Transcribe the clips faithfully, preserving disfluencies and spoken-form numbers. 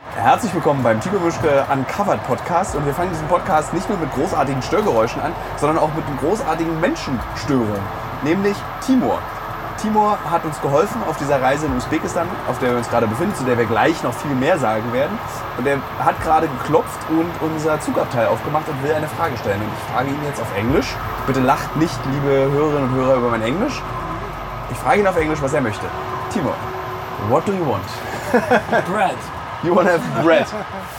Herzlich willkommen beim Timo Mischke Uncovered Podcast und wir fangen diesen Podcast nicht nur mit großartigen Störgeräuschen an, sondern auch mit einem großartigen Menschenstörung, nämlich Timur. Timur hat uns geholfen auf dieser Reise in Usbekistan, auf der wir uns gerade befinden, zu der wir gleich noch viel mehr sagen werden. Und er hat gerade geklopft und unser Zugabteil aufgemacht und will eine Frage stellen. Und ich frage ihn jetzt auf Englisch. Bitte lacht nicht, liebe Hörerinnen und Hörer, über mein Englisch. Ich frage ihn auf Englisch, was er möchte. Timur, what do you want? Bread. You want to have bread.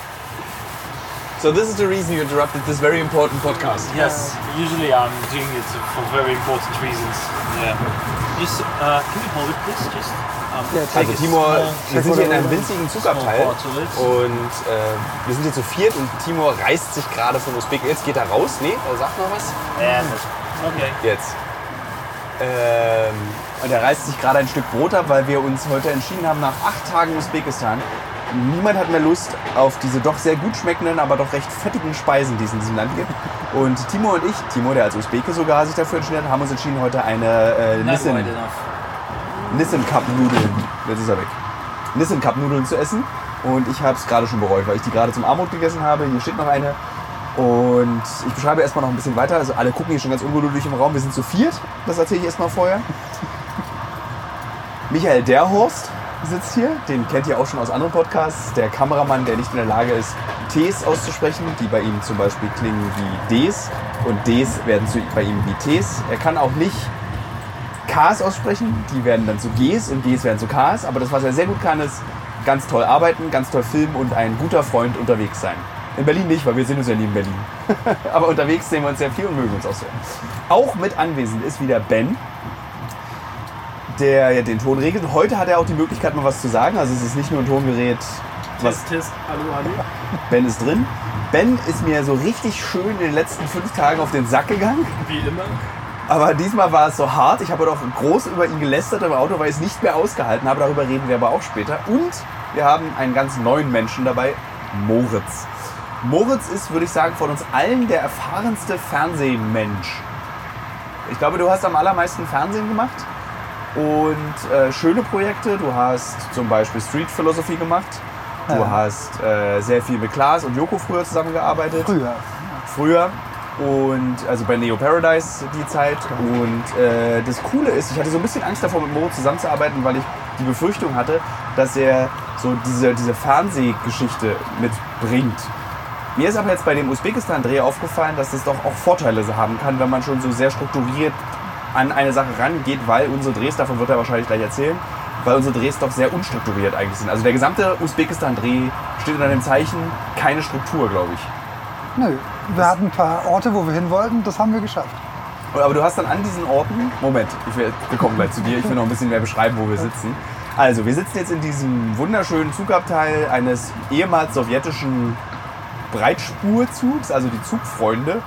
So this is the reason you interrupted this very important podcast. Yes, usually I'm doing it for very important reasons. Yeah. Just, uh, can you hold it please? Just, um, also take a Timur, small- wir sind hier in einem winzigen Zugabteil small part of it. und äh, wir sind hier zu viert und Timur reißt sich gerade von Usbekistan. Jetzt geht er raus. Nee, er sagt noch was. And, okay. Jetzt. Ähm, und er reißt sich gerade ein Stück Brot ab, weil wir uns heute entschieden haben, nach acht Tagen Usbekistan, niemand hat mehr Lust auf diese doch sehr gut schmeckenden, aber doch recht fettigen Speisen, die es in diesem Land gibt. Und Timur und ich, Timur, der als Usbeke sogar sich dafür entschieden hat, haben uns entschieden, heute eine äh, Not Nissan, wide enough. Nissan Cup Nudeln, jetzt ist er weg, Nissan Cup Nudeln zu essen. Und ich habe es gerade schon bereut, weil ich die gerade zum Abendbrot gegessen habe. Hier steht noch eine. Und ich beschreibe erstmal noch ein bisschen weiter. Also alle gucken hier schon ganz ungeduldig im Raum. Wir sind zu viert, das erzähle ich erstmal vorher. Michael Derhorst sitzt hier, den kennt ihr auch schon aus anderen Podcasts. Der Kameramann, der nicht in der Lage ist, Ts auszusprechen, die bei ihm zum Beispiel klingen wie Ds. Und Ds werden zu, bei ihm wie Ts. Er kann auch nicht Ks aussprechen, die werden dann zu Gs und Gs werden zu Ks. Aber das, was er sehr gut kann, ist ganz toll arbeiten, ganz toll filmen und ein guter Freund unterwegs sein. In Berlin nicht, weil wir sind uns ja nie in Berlin. Aber unterwegs sehen wir uns sehr viel und mögen uns auch sehr. Auch mit anwesend ist wieder Ben, der ja den Ton regelt. Und heute hat er auch die Möglichkeit, mal was zu sagen. Also es ist nicht nur ein Tongerät. Was Test, Test. Hallo, hallo. Ben ist drin. Ben ist mir so richtig schön in den letzten fünf Tagen auf den Sack gegangen. Wie immer. Aber diesmal war es so hart. Ich habe doch groß über ihn gelästert im Auto, weil ich es nicht mehr ausgehalten habe. Darüber reden wir aber auch später. Und wir haben einen ganz neuen Menschen dabei, Moritz. Moritz ist, würde ich sagen, von uns allen der erfahrenste Fernsehmensch. Ich glaube, du hast am allermeisten Fernsehen gemacht und äh, schöne Projekte. Du hast zum Beispiel Street Philosophy gemacht. Du Ja. hast äh, sehr viel mit Klaas und Joko früher zusammengearbeitet. Früher. Früher. Und also bei Neo Paradise die Zeit. Und äh, das Coole ist, ich hatte so ein bisschen Angst davor, mit Moritz zusammenzuarbeiten, weil ich die Befürchtung hatte, dass er so diese, diese Fernsehgeschichte mitbringt. Mir ist aber jetzt bei dem Usbekistan-Dreh aufgefallen, dass das doch auch Vorteile haben kann, wenn man schon so sehr strukturiert an eine Sache rangeht, weil unsere Drehs, davon wird er wahrscheinlich gleich erzählen, weil unsere Drehs doch sehr unstrukturiert eigentlich sind. Also der gesamte Usbekistan-Dreh steht unter dem Zeichen keine Struktur, glaube ich. Nö, wir hatten ein paar Orte, wo wir hin wollten, das haben wir geschafft. Aber du hast dann an diesen Orten, Moment, ich will, wir kommen gleich zu dir, ich will noch ein bisschen mehr beschreiben, wo wir sitzen. Also wir sitzen jetzt in diesem wunderschönen Zugabteil eines ehemals sowjetischen Breitspurzugs, also die Zugfreunde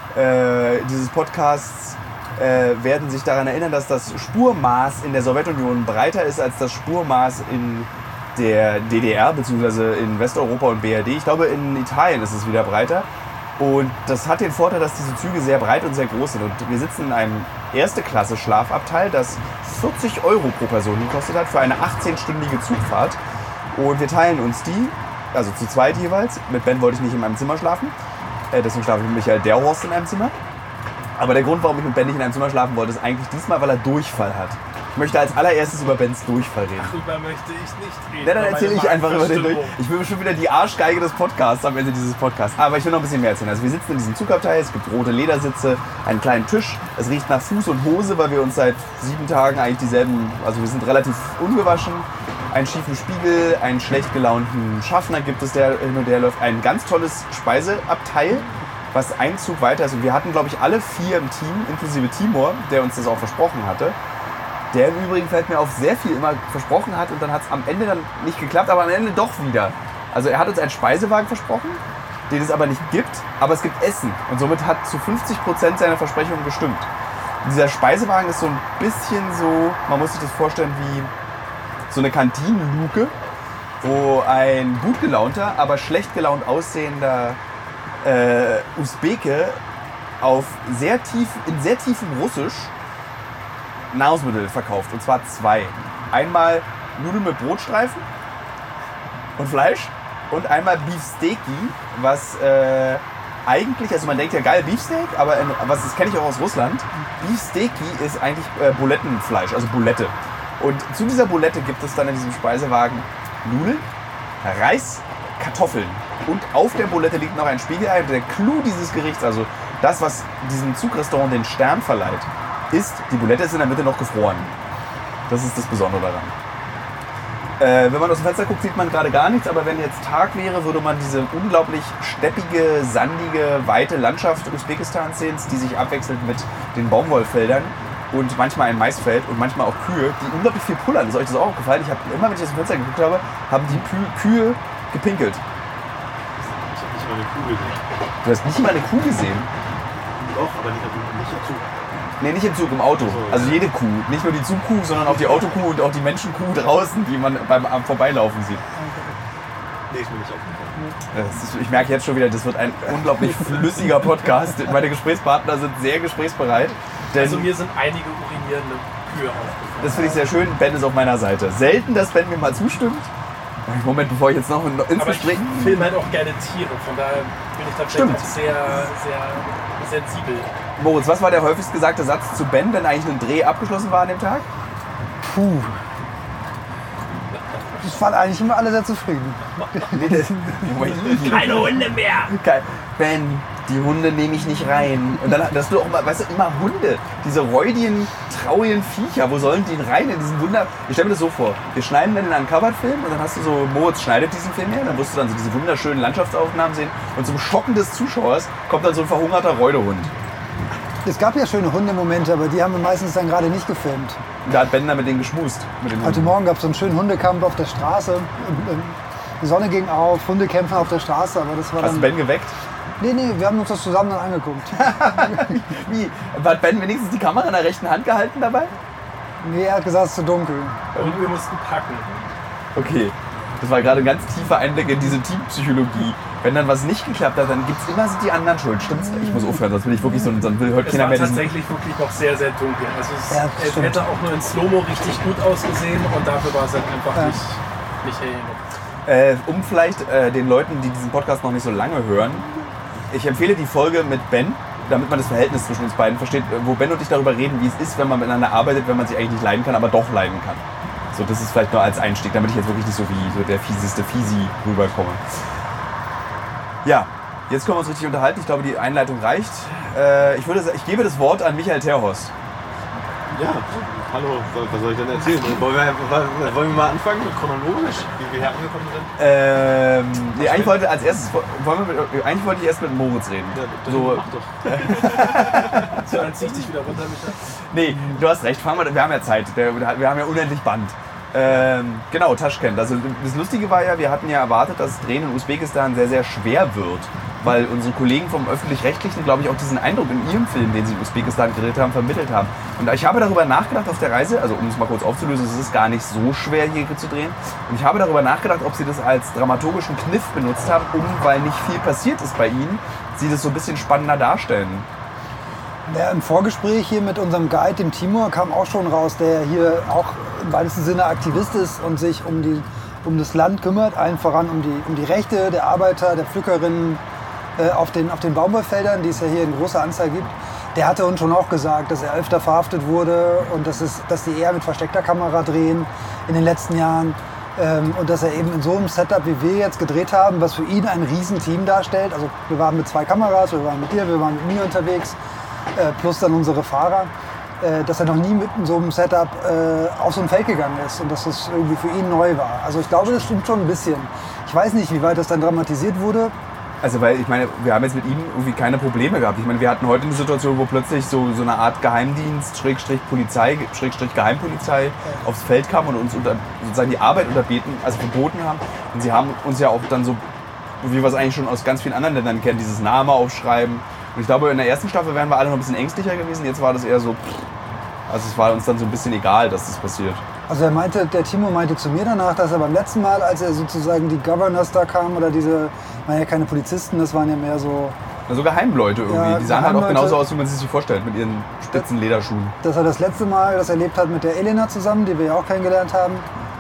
äh, dieses Podcasts äh, werden sich daran erinnern, dass das Spurmaß in der Sowjetunion breiter ist als das Spurmaß in der D D R bzw. in Westeuropa und B R D. Ich glaube, in Italien ist es wieder breiter. Und das hat den Vorteil, dass diese Züge sehr breit und sehr groß sind. Und wir sitzen in einem Erste-Klasse-Schlafabteil, das vierzig Euro pro Person gekostet hat für eine achtzehnstündige Zugfahrt. Und wir teilen uns die, also zu zweit jeweils. Mit Ben wollte ich nicht in meinem Zimmer schlafen. Äh, deswegen schlafe ich mit Michael Derhorst in einem Zimmer. Aber der Grund, warum ich mit Ben nicht in einem Zimmer schlafen wollte, ist eigentlich diesmal, weil er Durchfall hat. Ich möchte als allererstes über Bens Durchfall reden. Darüber möchte ich nicht reden. Ja, dann erzähle ich einfach über den Durchfall. Ich bin schon wieder die Arschgeige des Podcasts am Ende dieses Podcasts. Aber ich will noch ein bisschen mehr erzählen. Also wir sitzen in diesem Zugabteil, es gibt rote Ledersitze, einen kleinen Tisch. Es riecht nach Fuß und Hose, weil wir uns seit sieben Tagen eigentlich dieselben, also wir sind relativ ungewaschen. Einen schiefen Spiegel, einen schlecht gelaunten Schaffner gibt es, der hin und her läuft. Ein ganz tolles Speiseabteil, was ein Zug weiter ist. Und wir hatten, glaube ich, alle vier im Team, inklusive Timur, der uns das auch versprochen hatte. Der im Übrigen fällt mir auf, sehr viel immer versprochen hat und dann hat es am Ende dann nicht geklappt, aber am Ende doch wieder. Also er hat uns einen Speisewagen versprochen, den es aber nicht gibt, aber es gibt Essen. Und somit hat zu fünfzig Prozent seiner Versprechungen gestimmt. Und dieser Speisewagen ist so ein bisschen so, man muss sich das vorstellen wie so eine Kantinenluke, wo ein gut gelaunter, aber schlecht gelaunt aussehender äh, Usbeke auf sehr tief, in sehr tiefem Russisch Nahrungsmittel verkauft. Und zwar zwei. Einmal Nudeln mit Brotstreifen und Fleisch und einmal Beefsteaky, was äh, eigentlich, also man denkt ja geil Beefsteak, aber in, was das kenne ich auch aus Russland. Beefsteaky ist eigentlich äh, Bulettenfleisch, also Bulette. Und zu dieser Bulette gibt es dann in diesem Speisewagen Nudeln, Reis, Kartoffeln und auf der Bulette liegt noch ein Spiegelei. Der Clou dieses Gerichts, also das, was diesem Zugrestaurant den Stern verleiht, ist, die Bulette ist in der Mitte noch gefroren. Das ist das Besondere daran. Äh, wenn man aus dem Fenster guckt, sieht man gerade gar nichts, aber wenn jetzt Tag wäre, würde man diese unglaublich steppige, sandige, weite Landschaft Usbekistans sehen, die sich abwechselt mit den Baumwollfeldern und manchmal ein Maisfeld und manchmal auch Kühe, die unglaublich viel pullern. Ist euch das auch aufgefallen? Ich habe immer, wenn ich aus dem Fenster geguckt habe, haben die Pü- Kühe gepinkelt. Ich habe nicht mal eine Kuh gesehen. Du hast nicht mal eine Kuh gesehen? Doch, aber nicht, nicht im Zug. Nee, nicht im Zug, im Auto. Also jede Kuh. Nicht nur die Zugkuh, sondern auch die Autokuh und auch die Menschenkuh draußen, die man beim am Vorbeilaufen sieht. Nee, ist mir nicht aufgefallen. Das ist, ich merke jetzt schon wieder, das wird ein unglaublich flüssiger Podcast. Meine Gesprächspartner sind sehr gesprächsbereit. Denn Also mir sind einige urinierende Kühe aufgefallen. das finde ich sehr schön. Ben ist auf meiner Seite. Selten, dass Ben mir mal zustimmt. Moment, bevor ich jetzt noch ins Aber Gespräch... ich filme halt auch gerne Tiere, von daher bin ich tatsächlich Stimmt. auch sehr, sehr sensibel. Moritz, was war der häufigst gesagte Satz zu Ben, wenn eigentlich ein Dreh abgeschlossen war an dem Tag? Puh. Das waren eigentlich immer alle sehr zufrieden. Nee, das, Keine Hunde mehr! Geil. Ben, die Hunde nehme ich nicht rein. Und dann hast du auch immer, weißt du, immer Hunde. Diese räudigen, traurigen Viecher. Wo sollen die rein in diesen Wunder... Ich stelle mir das so vor. Wir schneiden dann in einen Uncovered-Film und dann hast du so, Moritz schneidet diesen Film her. Dann wirst du dann so diese wunderschönen Landschaftsaufnahmen sehen. Und zum Schocken des Zuschauers kommt dann so ein verhungerter Räuderhund. Es gab ja schöne Hundemomente, aber die haben wir meistens dann gerade nicht gefilmt. Und da hat Ben dann mit denen geschmust. Mit den Heute Hunden. Morgen gab es so einen schönen Hundekampf auf der Straße. Und, ähm, die Sonne ging auf, Hunde kämpfen auf der Straße, aber das war Hast du dann... Ben geweckt? Nee, nee, wir haben uns das zusammen dann angeguckt. Wie? Hat Ben wenigstens die Kamera in der rechten Hand gehalten dabei? Nee, er hat gesagt, es ist zu dunkel. Und wir mussten packen. Okay. Das war gerade ein ganz tiefer Einblick in diese Teampsychologie. Wenn dann was nicht geklappt hat, dann gibt es immer die anderen schuld. Stimmt's? Ich muss aufhören, sonst will ich wirklich so, sonst will heute Es keiner war mehr diesen... tatsächlich wirklich noch sehr, sehr dunkel. Also es, Ja, das es stimmt. hätte auch nur in Slow-Mo richtig gut ausgesehen und dafür war es halt einfach Ja. nicht, nicht hell genug. Äh, um vielleicht äh, den Leuten, die diesen Podcast noch nicht so lange hören, ich empfehle die Folge mit Ben, damit man das Verhältnis zwischen uns beiden versteht, wo Ben und ich darüber reden, wie es ist, wenn man miteinander arbeitet, wenn man sich eigentlich nicht leiden kann, aber doch leiden kann. So, das ist vielleicht nur als Einstieg, damit ich jetzt wirklich nicht so wie so der fieseste Fisi rüberkomme. Ja, jetzt können wir uns richtig unterhalten. Ich glaube, die Einleitung reicht. Äh, ich, würde, ich gebe das Wort an Michael Terhorst. Ja, hallo, was soll ich denn erzählen? Wollen wir, wollen wir mal anfangen, chronologisch, wie wir hier angekommen sind? Ähm, nee, eigentlich wollte als erstes, wollen wir mit, eigentlich wollte ich erst mit Moritz reden. Ja, dann So, mach doch. So, dann zieh ich dich wieder runter, Micha. nee, du hast recht, fangen wir, wir haben ja Zeit, wir haben ja unendlich Band. Ähm, genau, Taschkent. Also das Lustige war ja, wir hatten ja erwartet, dass das Drehen in Usbekistan sehr, sehr schwer wird, weil unsere Kollegen vom Öffentlich-Rechtlichen, glaube ich, auch diesen Eindruck in ihrem Film, den sie in Usbekistan gedreht haben, vermittelt haben. Und ich habe darüber nachgedacht auf der Reise, also um es mal kurz aufzulösen, es ist gar nicht so schwer, hier zu drehen. Und ich habe darüber nachgedacht, ob sie das als dramaturgischen Kniff benutzt haben, um, weil nicht viel passiert ist bei ihnen, sie das so ein bisschen spannender darstellen. Ja, im Vorgespräch hier mit unserem Guide, dem Timur, kam auch schon raus, der hier auch im weitesten Sinne Aktivist ist und sich um, die, um das Land kümmert, allen voran um die, um die Rechte der Arbeiter, der Pflückerinnen äh, auf den, auf den Baumwollfeldern, die es ja hier in großer Anzahl gibt. Der hatte uns schon auch gesagt, dass er öfter verhaftet wurde und dass, es, dass die eher mit versteckter Kamera drehen in den letzten Jahren. Ähm, und dass er eben in so einem Setup, wie wir jetzt gedreht haben, was für ihn ein Riesenteam darstellt. Also wir waren mit zwei Kameras, wir waren mit dir, wir waren mit mir unterwegs. Äh, plus dann unsere Fahrer, äh, dass er noch nie mit in so einem Setup äh, auf so ein Feld gegangen ist und dass das irgendwie für ihn neu war. Also ich glaube, das stimmt schon ein bisschen. Ich weiß nicht, wie weit das dann dramatisiert wurde. Also weil ich meine, wir haben jetzt mit ihm irgendwie keine Probleme gehabt. Ich meine, wir hatten heute eine Situation, wo plötzlich so, so eine Art Geheimdienst, Schrägstrich Polizei, Schrägstrich Geheimpolizei aufs Feld kam und uns unter, sozusagen die Arbeit unterbeten, also verboten haben. Und sie haben uns ja auch dann so, wie wir es eigentlich schon aus ganz vielen anderen Ländern kennen, dieses Name aufschreiben. Und ich glaube, in der ersten Staffel wären wir alle noch ein bisschen ängstlicher gewesen. Jetzt war das eher so, also es war uns dann so ein bisschen egal, dass das passiert. Also er meinte, der Timo meinte zu mir danach, dass er beim letzten Mal, als er sozusagen die Governors da kamen oder diese, waren ja keine Polizisten, das waren ja mehr so, Also Geheimleute irgendwie. Ja, die sahen halt auch Geheimleute. genauso aus, wie man sie sich vorstellt, mit ihren spitzen Lederschuhen. dass er das letzte Mal das erlebt hat mit der Elena zusammen, die wir ja auch kennengelernt haben.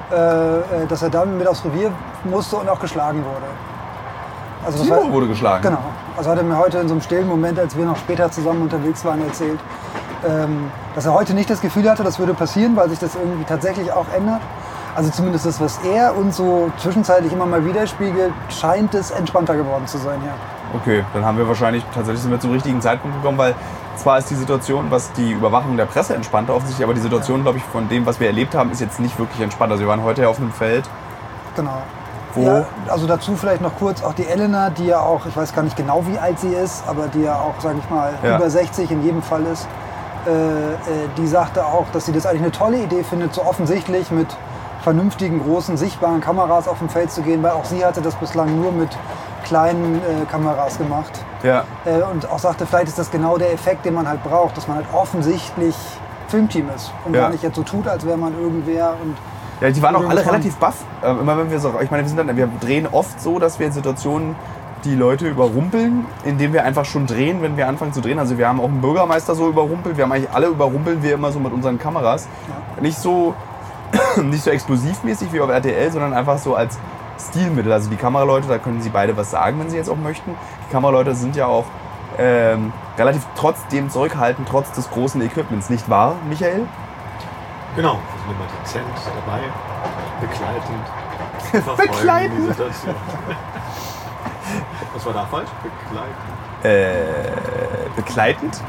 äh, dass er dann mit aufs Revier musste und auch geschlagen wurde. Also das Timo war, wurde geschlagen? Genau. Also hat er mir heute in so einem stillen Moment, als wir noch später zusammen unterwegs waren, erzählt, ähm, dass er heute nicht das Gefühl hatte, das würde passieren, weil sich das irgendwie tatsächlich auch ändert. Also zumindest das, was er uns so zwischenzeitlich immer mal widerspiegelt, scheint es entspannter geworden zu sein, ja. Okay, dann haben wir wahrscheinlich tatsächlich sind wir zum richtigen Zeitpunkt gekommen, weil zwar ist die Situation, was die Überwachung der Presse entspannter offensichtlich, aber die Situation, glaube ich, von dem, was wir erlebt haben, ist jetzt nicht wirklich entspannt. Also wir waren heute ja auf einem Feld. Genau. Wo? Ja, also dazu vielleicht noch kurz auch die Elena, die ja auch, ich weiß gar nicht genau, wie alt sie ist, aber die ja auch, sage ich mal, ja. über sechzig in jedem Fall ist. Äh, äh, die sagte auch, dass sie das eigentlich eine tolle Idee findet, so offensichtlich mit vernünftigen, großen, sichtbaren Kameras auf dem Feld zu gehen, weil auch sie hatte das bislang nur mit kleinen äh, Kameras gemacht. Ja. Äh, und auch sagte, vielleicht ist das genau der Effekt, den man halt braucht, dass man halt offensichtlich Filmteam ist und ja. gar nicht jetzt so tut, als wäre man irgendwer. Und ja, die waren auch alle relativ baff. Äh, immer wenn wir so, ich meine, wir, sind dann, wir drehen oft so, dass wir in Situationen die Leute überrumpeln, indem wir einfach schon drehen, wenn wir anfangen zu drehen. Also wir haben auch einen Bürgermeister so überrumpelt. Wir haben eigentlich alle überrumpeln wir immer so mit unseren Kameras. Ja. Nicht so nicht so explosivmäßig wie auf R T L, sondern einfach so als Stilmittel. Also die Kameraleute, da können sie beide was sagen, wenn sie jetzt auch möchten. Die Kameraleute sind ja auch ähm, relativ trotzdem zurückhaltend, trotz des großen Equipments. Nicht wahr, Michael? Genau, wir sind immer dezent dabei, begleitend. verfolgen Begleiten. Die Situation. Was war da falsch? Begleitend. Äh, begleitend?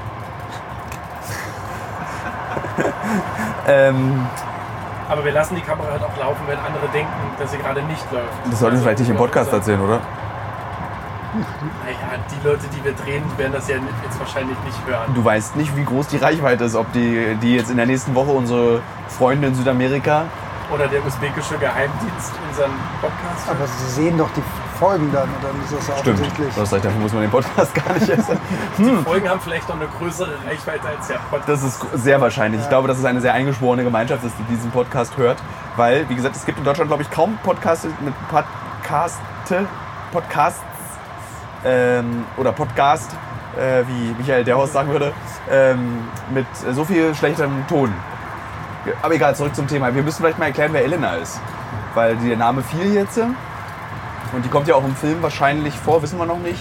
ähm, Aber wir lassen die Kamera halt auch laufen, wenn andere denken, dass sie gerade nicht läuft. Das sollten wir vielleicht nicht im Podcast erzählen, oder? Naja, die Leute, die wir drehen, werden das ja jetzt wahrscheinlich nicht hören. Du weißt nicht, wie groß die Reichweite ist, ob die, die jetzt in der nächsten Woche unsere Freunde in Südamerika... Oder der usbekische Geheimdienst unseren Podcast hört. Aber sie sehen doch die Folgen dann, und dann ist das ja Stimmt, offensichtlich. du hast recht, dafür muss man den Podcast gar nicht essen. Die Folgen haben vielleicht noch eine größere Reichweite als der Podcast. Das ist sehr wahrscheinlich. Ich glaube, dass es eine sehr eingeschworene Gemeinschaft ist, die diesen Podcast hört. Weil, wie gesagt, es gibt in Deutschland, glaube ich, kaum Podcasts mit Podcaste, Podcasts ähm, oder Podcast, äh, wie Michael Derhorst sagen würde, ähm, mit so viel schlechtem Ton. Aber egal, zurück zum Thema. Wir müssen vielleicht mal erklären, wer Elena ist. Weil der Name fiel jetzt. Und die kommt ja auch im Film wahrscheinlich vor, wissen wir noch nicht.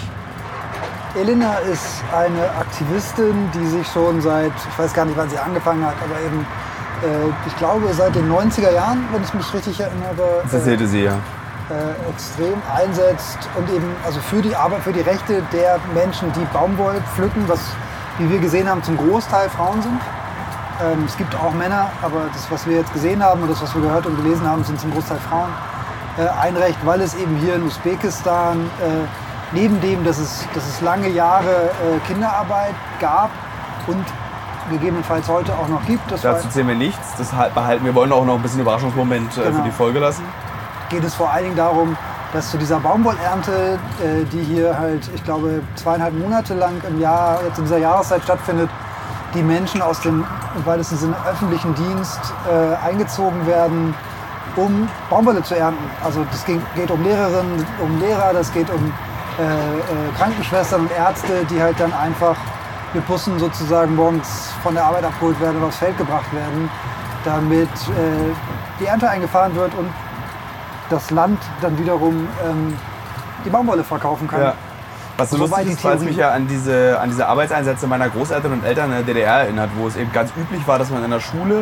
Elena ist eine Aktivistin, die sich schon seit, ich weiß gar nicht, wann sie angefangen hat, aber eben, äh, ich glaube, seit den neunziger Jahren, wenn ich mich richtig erinnere, Das erzählte äh, sie, ja. äh, extrem einsetzt und eben also für die Arbeit, für die Rechte der Menschen, die Baumwoll pflücken, was, wie wir gesehen haben, zum Großteil Frauen sind. Ähm, es gibt auch Männer, aber das, was wir jetzt gesehen haben und das, was wir gehört und gelesen haben, sind zum Großteil Frauen. Äh, ein Recht, weil es eben hier in Usbekistan, äh, neben dem, dass es, dass es lange Jahre äh, Kinderarbeit gab und gegebenenfalls heute auch noch gibt. Das Dazu zählen wir nichts, das behalten wir. wollen auch noch ein bisschen Überraschungsmoment äh, Genau. für die Folge lassen. Geht es vor allen Dingen darum, dass zu dieser Baumwollernte, äh, die hier halt, ich glaube, zweieinhalb Monate lang im Jahr, jetzt in dieser Jahreszeit stattfindet, die Menschen aus dem im weitesten Sinne öffentlichen Dienst äh, eingezogen werden, um Baumwolle zu ernten. Also das geht, geht um Lehrerinnen, um Lehrer, das geht um äh, äh, Krankenschwestern und Ärzte, die halt dann einfach mit Bussen sozusagen morgens von der Arbeit abgeholt werden und aufs Feld gebracht werden, damit äh, die Ernte eingefahren wird und das Land dann wiederum ähm, die Baumwolle verkaufen kann. Ja. Was so Soweit lustig die ist, weil es Theorie. mich ja an diese, an diese Arbeitseinsätze meiner Großeltern und Eltern in der D D R erinnert, wo es eben ganz üblich war, dass man in der Schule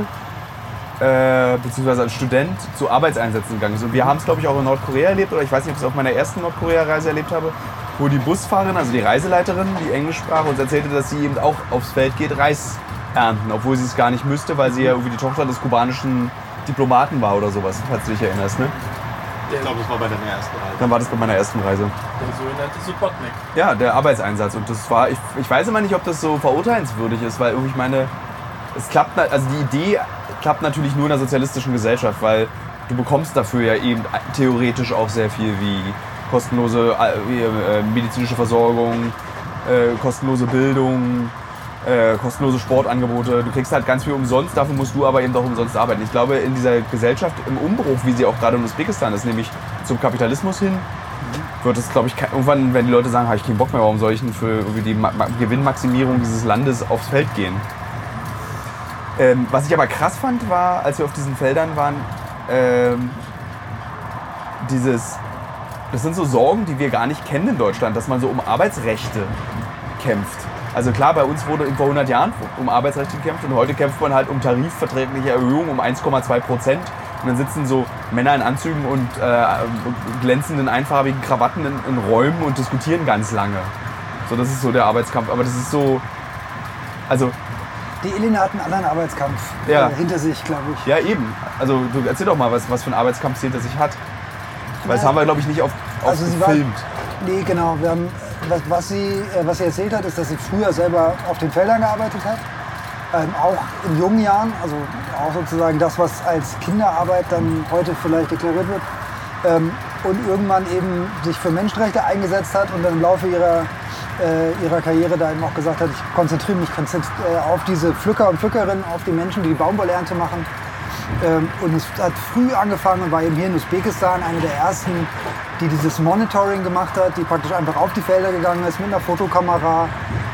äh, beziehungsweise als Student zu Arbeitseinsätzen gegangen ist. Und wir haben es, glaube ich, auch in Nordkorea erlebt, oder ich weiß nicht, ob ich es auf meiner ersten Nordkorea-Reise erlebt habe, wo die Busfahrerin, also die Reiseleiterin, die Englisch sprach, uns erzählte, dass sie eben auch aufs Feld geht, Reis ernten, obwohl sie es gar nicht müsste, weil sie ja irgendwie die Tochter des kubanischen Diplomaten war oder sowas, falls du dich erinnerst, ne? Ich glaube, das war bei deiner ersten Reise. Dann war das bei meiner ersten Reise. Der sogenannte Subotnik. Ja, der Arbeitseinsatz. Und das war, ich, ich weiß immer nicht, ob das so verurteilenswürdig ist, weil irgendwie ich meine, es klappt, also die Idee klappt natürlich nur in einer sozialistischen Gesellschaft, weil du bekommst dafür ja eben theoretisch auch sehr viel wie kostenlose äh, medizinische Versorgung, äh, kostenlose Bildung, äh, kostenlose Sportangebote. Du kriegst halt ganz viel umsonst, dafür musst du aber eben auch umsonst arbeiten. Ich glaube, in dieser Gesellschaft im Umbruch, wie sie auch gerade in Usbekistan ist, nämlich zum Kapitalismus hin, wird es, glaube ich, irgendwann, wenn die Leute sagen, habe ich keinen Bock mehr, warum soll ich denn für irgendwie die Ma- Ma- Gewinnmaximierung dieses Landes aufs Feld gehen? Ähm, was ich aber krass fand, war, als wir auf diesen Feldern waren, ähm, dieses, das sind so Sorgen, die wir gar nicht kennen in Deutschland, dass man so um Arbeitsrechte kämpft. Also klar, bei uns wurde vor hundert Jahren um Arbeitsrechte gekämpft und heute kämpft man halt um tarifverträgliche Erhöhung um eins Komma zwei Prozent. Und dann sitzen so Männer in Anzügen und äh, glänzenden, einfarbigen Krawatten in, in Räumen und diskutieren ganz lange. So, das ist so der Arbeitskampf. Aber das ist so, also... Die Elena hat einen anderen Arbeitskampf ja. äh, hinter sich, glaube ich. Ja, eben. Also du erzähl doch mal, was, was für einen Arbeitskampf sie hinter sich hat. Weil das haben wir, glaube ich, nicht auf, auf also sie gefilmt. War, nee, genau. Wir haben, was, was, sie, was sie erzählt hat, ist, dass sie früher selber auf den Feldern gearbeitet hat. Ähm, auch in jungen Jahren, also auch sozusagen das, was als Kinderarbeit dann heute vielleicht deklariert wird. Ähm, und irgendwann eben sich für Menschenrechte eingesetzt hat und dann im Laufe ihrer, äh, ihrer Karriere da eben auch gesagt hat, ich konzentriere mich konzentri- äh, auf diese Pflücker und Pflückerinnen, auf die Menschen, die die Baumwollernte machen. Ähm, und es hat früh angefangen und war eben hier in Usbekistan eine der ersten, die dieses Monitoring gemacht hat, die praktisch einfach auf die Felder gegangen ist mit einer Fotokamera,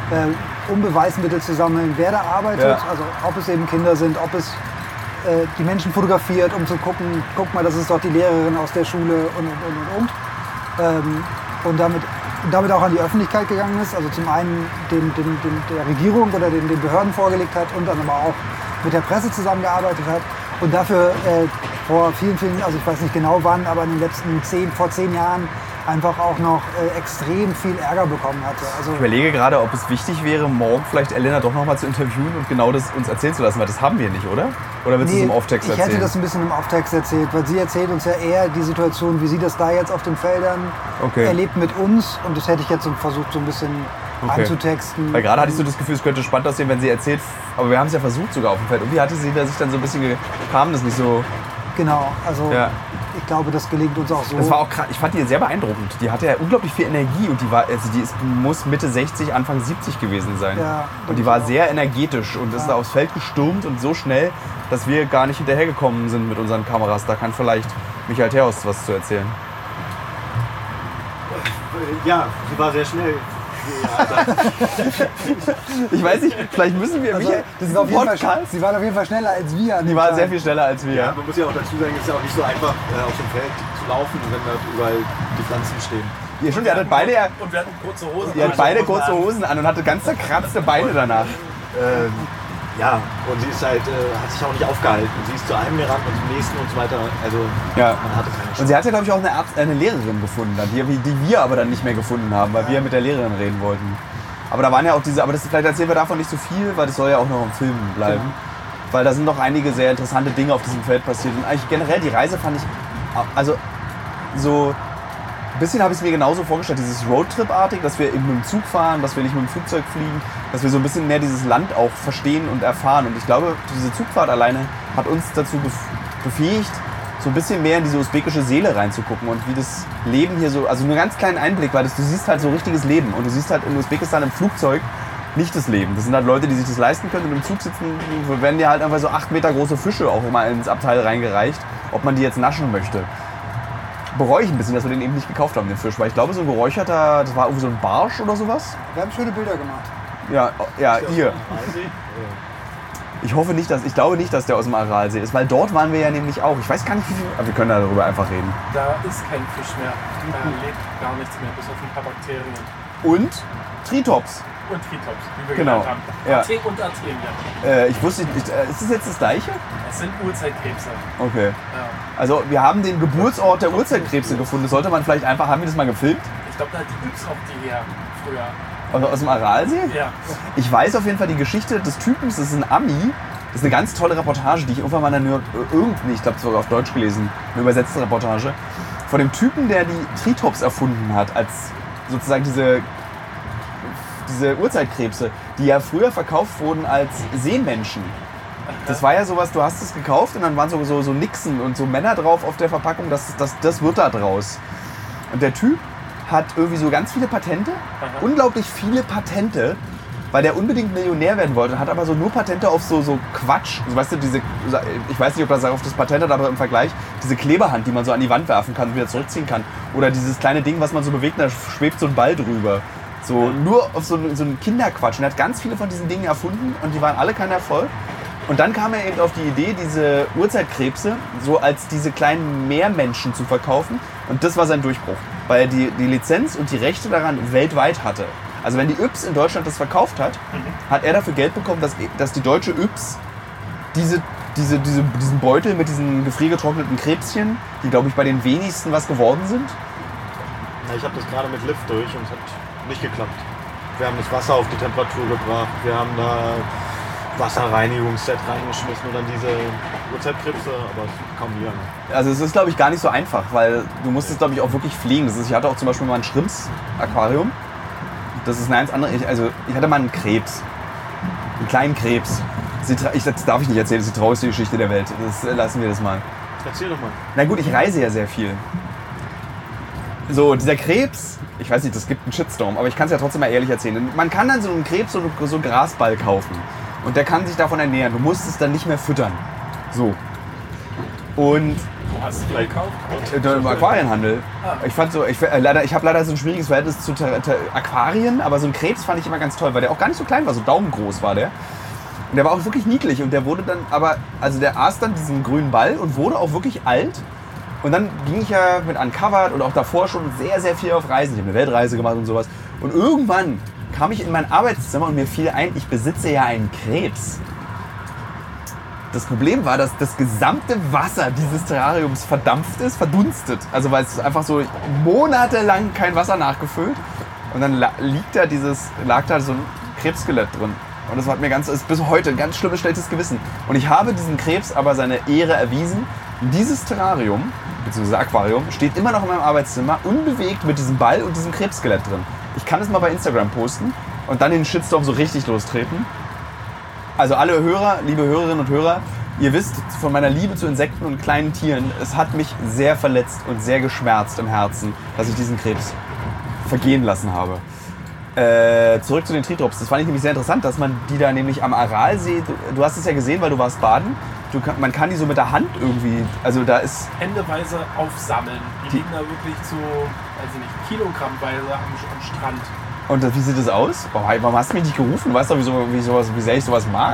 äh, um Beweismittel zu sammeln, wer da arbeitet, Ja. also ob es eben Kinder sind, ob es äh, die Menschen fotografiert, um zu gucken, guck mal, das ist doch die Lehrerin aus der Schule und und und und. und. Ähm, und damit, damit auch an die Öffentlichkeit gegangen ist, also zum einen den, den, den, der Regierung oder den, den Behörden vorgelegt hat und dann aber auch mit der Presse zusammengearbeitet hat. Und dafür äh, vor vielen, vielen, also ich weiß nicht genau wann, aber in den letzten zehn, vor zehn Jahren einfach auch noch äh, extrem viel Ärger bekommen hatte. Also Ich überlege gerade, ob es wichtig wäre, morgen vielleicht Elena doch nochmal zu interviewen und genau das uns erzählen zu lassen, weil das haben wir nicht, oder? Oder willst du es im Off-Text ich erzählen? hätte das ein bisschen im Off-Text erzählt, weil sie erzählt uns ja eher die Situation, wie sie das da jetzt auf den Feldern Okay. erlebt mit uns. Und das hätte ich jetzt so versucht, so ein bisschen Okay. anzutexten. Weil gerade hatte ich so das Gefühl, es könnte spannend aussehen, wenn sie erzählt, aber wir haben es ja versucht sogar auf dem Feld. Und wie hatte sie da sich dann so ein bisschen, ge- kam das nicht so... Genau, also Ja. ich glaube, das gelingt uns auch so. Das war auch krass. Ich fand die sehr beeindruckend. Die hatte ja unglaublich viel Energie und die war, also die ist, muss Mitte sechzig, Anfang siebzig gewesen sein. Ja, und die denke war ich auch. sehr energetisch und ist da aufs Feld gestürmt und so schnell, dass wir gar nicht hinterhergekommen sind mit unseren Kameras. Da kann vielleicht Michael Theos was zu erzählen. Ja, sie war sehr schnell. Ich weiß nicht, vielleicht müssen wir Also, Michael, das ist auf jeden Fall, Podcast, sie waren auf jeden Fall schneller als wir. an die dem war Tag. sehr viel schneller als wir. Ja, man muss ja auch dazu sagen, es ist ja auch nicht so einfach, äh, auf dem Feld zu laufen, wenn da überall die Pflanzen stehen. Ja, schon, wir hatten beide ja, Und wir hatten kurze Hosen. ihr hattet beide kurze Hosen an und hatte ganz zerkratzte Beine danach. Ähm, ja, und sie ist halt, äh, hat sich auch nicht aufgehalten. Sie ist zu einem gerannt und zum nächsten und so weiter. Also Ja. man hatte keine Chance. Und sie hat ja, glaube ich, auch eine, Arzt, eine Lehrerin gefunden, dann, die, die wir aber dann nicht mehr gefunden haben, weil wir mit der Lehrerin reden wollten. Aber da waren ja auch diese, aber das, vielleicht erzählen wir davon nicht so viel, weil das soll ja auch noch im Film bleiben. Genau. Weil da sind noch einige sehr interessante Dinge auf diesem Feld passiert. Und eigentlich generell die Reise fand ich, also so ein bisschen habe ich es mir genauso vorgestellt, dieses Roadtrip-artig, dass wir eben mit dem Zug fahren, dass wir nicht mit dem Flugzeug fliegen, dass wir so ein bisschen mehr dieses Land auch verstehen und erfahren. Und ich glaube, diese Zugfahrt alleine hat uns dazu bef- befähigt, so ein bisschen mehr in diese usbekische Seele reinzugucken und wie das Leben hier so, also nur einen ganz kleinen Einblick, weil das, du siehst halt so richtiges Leben und du siehst halt in Usbekistan im Flugzeug nicht das Leben. Das sind halt Leute, die sich das leisten können und im Zug sitzen, werden dir halt einfach so acht Meter große Fische auch immer ins Abteil reingereicht, ob man die jetzt naschen möchte. Bereue ich ein bisschen, dass wir den eben nicht gekauft haben, den Fisch, weil ich glaube, so ein geräucherter, das war irgendwie so ein Barsch oder sowas. Wir haben schöne Bilder gemacht. Ja, ja, ihr. Ich hoffe nicht, dass, ich glaube nicht, dass der aus dem Aralsee ist, weil dort waren wir ja nämlich auch. Ich weiß gar nicht, wie viel, aber wir können darüber einfach reden. Da ist kein Fisch mehr. Da lebt gar nichts mehr, bis auf ein paar Bakterien. Und Tritops. Und Tritops, wie wir Genau, gelernt haben. ja. Arte- und Artemien. Äh, ich wusste nicht, äh, ist das jetzt das gleiche? Es sind Urzeitkrebse. Okay. Ja. Also wir haben den Geburtsort der Urzeitkrebse gefunden. Das sollte man vielleicht einfach, haben wir das mal gefilmt? Ich glaube, da hat die Yps auch die her früher. Also aus dem Aralsee? Ja. Ich weiß auf jeden Fall die Geschichte des Typens, das ist ein Ami. Das ist eine ganz tolle Reportage, die ich irgendwann mal in der New York, irgendwie, ich glaube sogar auf Deutsch gelesen, eine übersetzte Reportage, von dem Typen, der die Tritops erfunden hat, als sozusagen diese, diese Urzeitkrebse, die ja früher verkauft wurden als Seemenschen. Das war ja sowas, du hast es gekauft und dann waren so, so, so Nixen und so Männer drauf auf der Verpackung, das, das, das wird da draus. Und der Typ hat irgendwie so ganz viele Patente, unglaublich viele Patente, weil der unbedingt Millionär werden wollte, hat aber so nur Patente auf so, so Quatsch. Also, weißt du, diese, ich weiß nicht, ob das auf das Patent hat, aber im Vergleich, diese Kleberhand, die man so an die Wand werfen kann und wieder zurückziehen kann. Oder dieses kleine Ding, was man so bewegt, da schwebt so ein Ball drüber. So, nur auf so, so einen Kinderquatsch. Und er hat ganz viele von diesen Dingen erfunden und die waren alle kein Erfolg. Und dann kam er eben auf die Idee, diese Urzeitkrebse so als diese kleinen Meermenschen zu verkaufen. Und das war sein Durchbruch, weil er die, die Lizenz und die Rechte daran weltweit hatte. Also wenn die Yps in Deutschland das verkauft hat, mhm. hat er dafür Geld bekommen, dass, dass die deutsche Yps diese, diese, diese, diesen Beutel mit diesen gefriergetrockneten Krebschen, die glaube ich bei den wenigsten was geworden sind. Ja, ich habe das gerade mit Lift durch und es hat nicht geklappt. Wir haben das Wasser auf die Temperatur gebracht, wir haben da Wasserreinigungsset reingeschmissen und dann diese Urzeitkrebse, aber es kam nie an. Also es ist glaube ich gar nicht so einfach, weil du musst es glaube ich auch wirklich pflegen. Das ist, ich hatte auch zum Beispiel mal ein Shrimps-Aquarium. Das ist eine ganz andere. Ich, also ich hatte mal einen Krebs, einen kleinen Krebs. Ich, das darf ich nicht erzählen, das ist die traurigste Geschichte der Welt. Das, lassen wir das mal. Erzähl doch mal. Na gut, ich reise ja sehr viel. So, dieser Krebs, ich weiß nicht, das gibt einen Shitstorm, aber ich kann es ja trotzdem mal ehrlich erzählen. Man kann dann so einen Krebs, so, so einen Grasball kaufen und der kann sich davon ernähren. Du musst es dann nicht mehr füttern. So. Und Wo hast du gekauft? im Aquarienhandel. Ah. Ich fand so, ich, äh, leider, ich habe leider so ein schwieriges Verhältnis zu ter, ter, Aquarien, aber so ein Krebs fand ich immer ganz toll, weil der auch gar nicht so klein war, so daumengroß war der. Und der war auch wirklich niedlich und der wurde dann, aber, also der aß dann diesen grünen Ball und wurde auch wirklich alt. Und dann ging ich ja mit Uncovered und auch davor schon sehr, sehr viel auf Reisen. Ich habe eine Weltreise gemacht und sowas. Und irgendwann kam ich in mein Arbeitszimmer und mir fiel ein, ich besitze ja einen Krebs. Das Problem war, dass das gesamte Wasser dieses Terrariums verdampft ist, verdunstet. Also weil es einfach so monatelang kein Wasser nachgefüllt. Und dann liegt da dieses, lag da so ein Krebsskelett drin. Und das hat mir ganz, ist bis heute ein ganz schlimmes, schlechtes Gewissen. Und ich habe diesem Krebs aber seine Ehre erwiesen. Dieses Terrarium, beziehungsweise Aquarium, steht immer noch in meinem Arbeitszimmer, unbewegt mit diesem Ball und diesem Krebsskelett drin. Ich kann es mal bei Instagram posten und dann den Shitstorm so richtig lostreten. Also alle Hörer, liebe Hörerinnen und Hörer, ihr wisst von meiner Liebe zu Insekten und kleinen Tieren, es hat mich sehr verletzt und sehr geschmerzt im Herzen, dass ich diesen Krebs vergehen lassen habe. Äh, zurück zu den Tritrops. Das fand ich nämlich sehr interessant, dass man die da nämlich am Aralsee, du, du hast es ja gesehen, weil du warst baden, du, man kann die so mit der Hand irgendwie, also da ist... Händeweise aufsammeln. Die, die liegen da wirklich so, weiß ich nicht, kilogrammweise am, am Strand. Und wie sieht das aus? Warum hast du mich nicht gerufen? Du weißt doch, wie, so, wie, sowas, wie sehr ich sowas mag.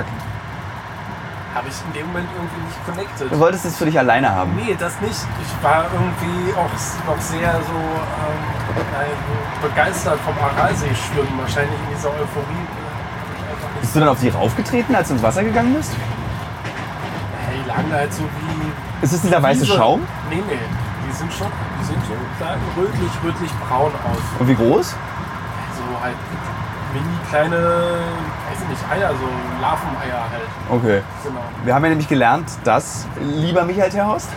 Habe ich in dem Moment irgendwie nicht connected. Du wolltest es für dich alleine haben? Nee, das nicht. Ich war irgendwie auch noch sehr so ähm, begeistert vom Aralsee-Schwimmen. Wahrscheinlich in dieser Euphorie. Bist du dann auf sie raufgetreten, als du ins Wasser gegangen bist? Ja, die lagen da halt so wie... Ist es dieser weiße diese, Schaum? Nee, nee. Die sind schon, die sehen so rötlich, rötlich braun aus. Und wie groß? So halt mini kleine, weiß ich nicht, Eier, so Larveneier halt. Okay. Genau. Wir haben ja nämlich gelernt, dass, lieber Michael Terhorst,